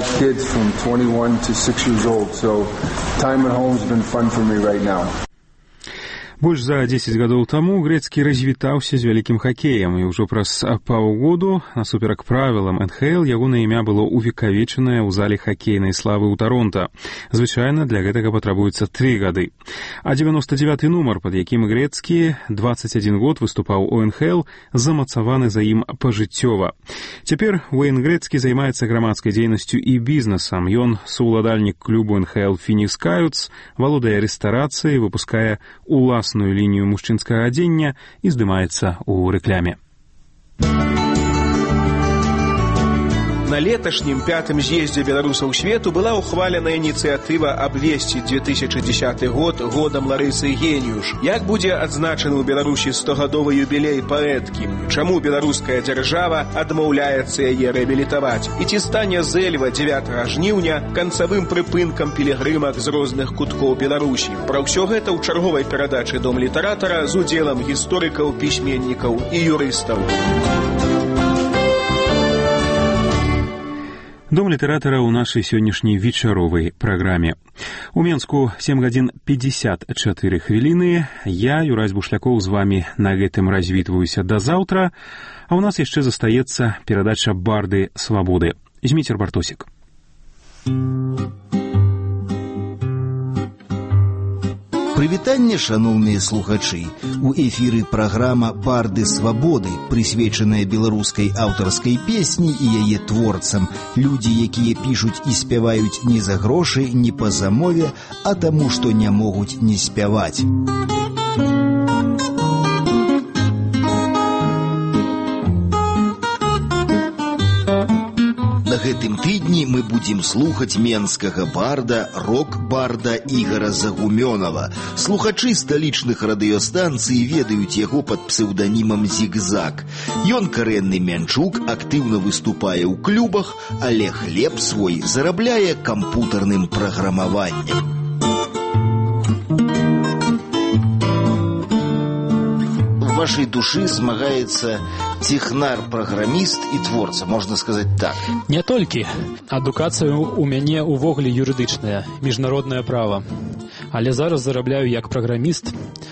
Больш за 10 гадоў таму Грэцкі развітаўся з вялікім хакеем, і ўжо праз паўгоду, насуперак правілам НХЛ, ягонае імя было увекавечанае ў зале хакейнай славы ў Таронта. Звычайна для гэтага патрабуецца 3 гады. А 99-й нумар, пад якім Грэцкі 21 год выступаў у НХЛ, замацаваны за ім пажыццёва. Цяпер Уэйн Грэцкі займаецца грамадскай дзейнасцю і бізнесам. Ён саўладальнік клубу НХЛ Фінікс Каюц, валодае рэстарацыяй, выпускае уласную лінію мужчынскага адзення і здымаецца ў рэкляме. На леташнім 5-м з'ездзе беларусаў свету была ухвалена ініцыятыва абвесціць 2010 год годам Ларысы Геніюш. Як будзе адзначаны ў Беларусі 100-гадовы юбілей паэткі? Чаму беларуская дзяржава адмаўляецца яе рэабілітаваць? І ці стане Зэльва 9 жніўня канцавым прыпынкам пілігрымак з розных куткоў Беларусі? Пра ўсё гэта ў чарговай перадачы «Дом літаратара» з удзелам гісторыкаў, пісьменнікаў і юрыстаў. Дом літаратара ў нашай сённяшняй вечаровай праграме. У Менску 7 гадзін 54 хвіліны. Я, Юрась Бушлякоў, з вамі на гэтым развітваюся да заўтра, а ў нас яшчэ застаецца перадача «Барды свабоды». Зміцер Бартосік. Прывітанне, шаноўныя слухачы. У эфіры праграма «Барды свабоды», прысвечаная беларускай аўтарскай песні і яе творцам. Людзі, якія пішуць і спяваюць не за грошы, не па замове, а таму, што не могуць не спяваць. На гэтым тыдні мы будзем слухаць менскага барда, рок-барда Ігара Загумёнова. Слухачы сталічных радыёстанцый ведаюць яго пад псеўданімам «Зігзаг». Ён карэнны мянчук, актыўна выступае ў клубах, але хлеб свой зарабляе кампутарным праграмаваннем. В вашей душы змагаецца технар-праграміст і творца, можна сказаць так. Не толькі. Адукацыя у мяне увогуле юрыдычная, міжнароднае права. Але зараз зарабляю як праграміст,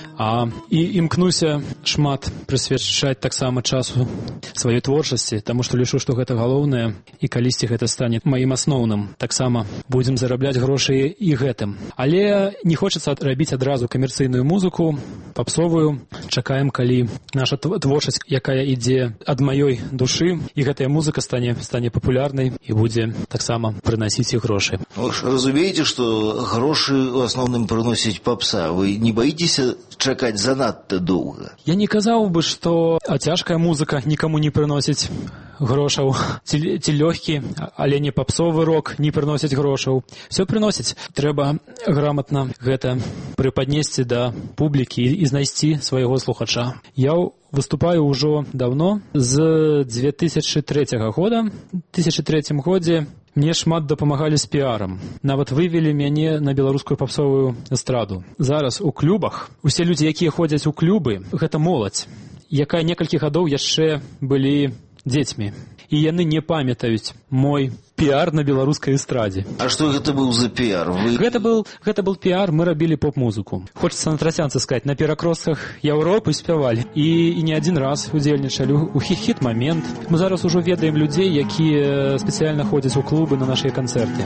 і імкнуся шмат прысвячаць таксама часу сваёй творчасці, таму што лічу, што гэта галоўнае, і калісьці гэта стане маім асноўным. Таксама будзем зарабляць грошы і гэтым. Але не хочацца рабіць адразу камерцыйную музыку, попсовую. Чакаем, калі наша творчасць, якая ідзе ад маёй душы, і гэтая музыка стане папулярнай і будзе таксама прыносіць і грошы. Вы ж разумееце, што грошы ў асноўным прыносіць попса. Вы не баіцеся чакаць занадта доўга? Я не казаў бы, што цяжкая музыка нікому не прыносіць грошаў. Ці лёгкі, але не попсовы рок не прыносіць грошаў. Все прыносіць. Трэба грамотна гэта прыпаднесці да публікі і знайсці свайго слухача. Я выступаю ўжо давно, з 2003 года. В 2003 годзе мне шмат дапамагалі з піарам. Нават вывелі мяне на беларускую попсовую эстраду. Зараз у клубах, усе людзі, якія ходзяць у клубы, гэта моладзь, якая некалькі гадоў яшчэ былі дзецьмі. І яны не памятаюць мой піар на беларускай эстрадзе. А што гэта быў за піар? Гэта был піар, мы рабілі поп-музыку. Хочацца на трасянцы сказаць, на перакростках Европы спявалі. І не адзін раз удзельнічалі у хіт-момент. Мы зараз ужо ведаем людзей, якія спецыяльна ходзяць у клубы на нашыя канцэрты.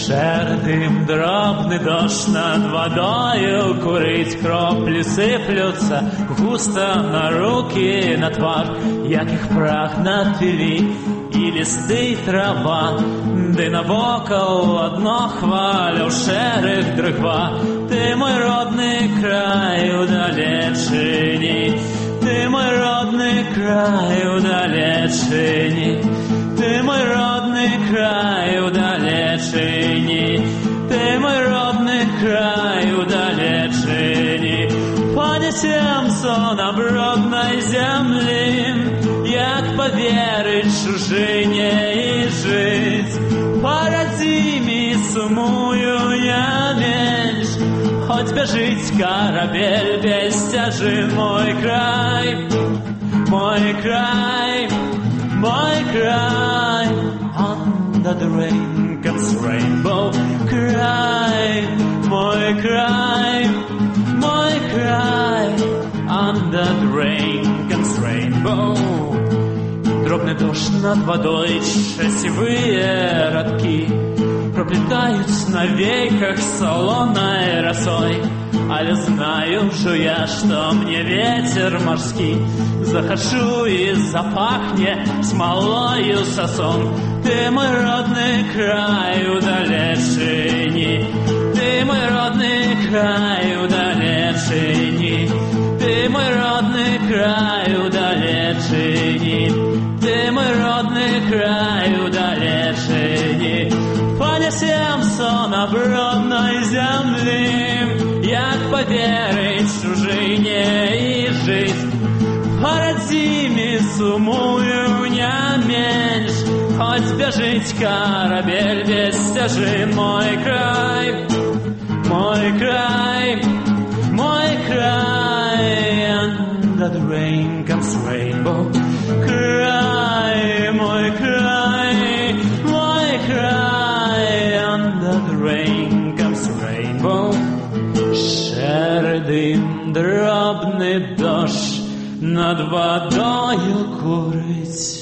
Шэрдым дробны дождь над водою, курить кроплі сыплюцца, густа на руки, на твар, як іх прагна твілі. І лісты, трава, ды навокал одно хваля ў шэрых дрыгва. Ты мой родны край у далечыні, ты мой родны край у далечыні, ты мой родны край у далечыні, ты мой родны край у далечыні. Понесем сонам родной земли, як поверить чужине и жить. По родиме сумую я меньше, хоть бежить корабель без тяжи. Мой край, мой край, мой край. Under the rain comes rainbow. Край, мой край, мой край. Under the rain comes rainbow. Дробный дождь над водой, счастливые родки проплетают на веках солоной росой. Але знаю же я, что мне ветер морский захочу и запахнет смолою сосон. Ты мой родный край у далечыні, ты мой родный край у далечыні, ты мой родный край у далечыні, ты мой родный край у далечыні. понесемся на бродной земле, як поверить чужине и жить. По родиме сумую не меньше, хоть бежить корабель без стяжин. Мой край, мой край, мой край. Under the rain comes rainbow. Край, мой край, мой край. Under the rain comes rainbow. Шердым дробный дождь над водою курить.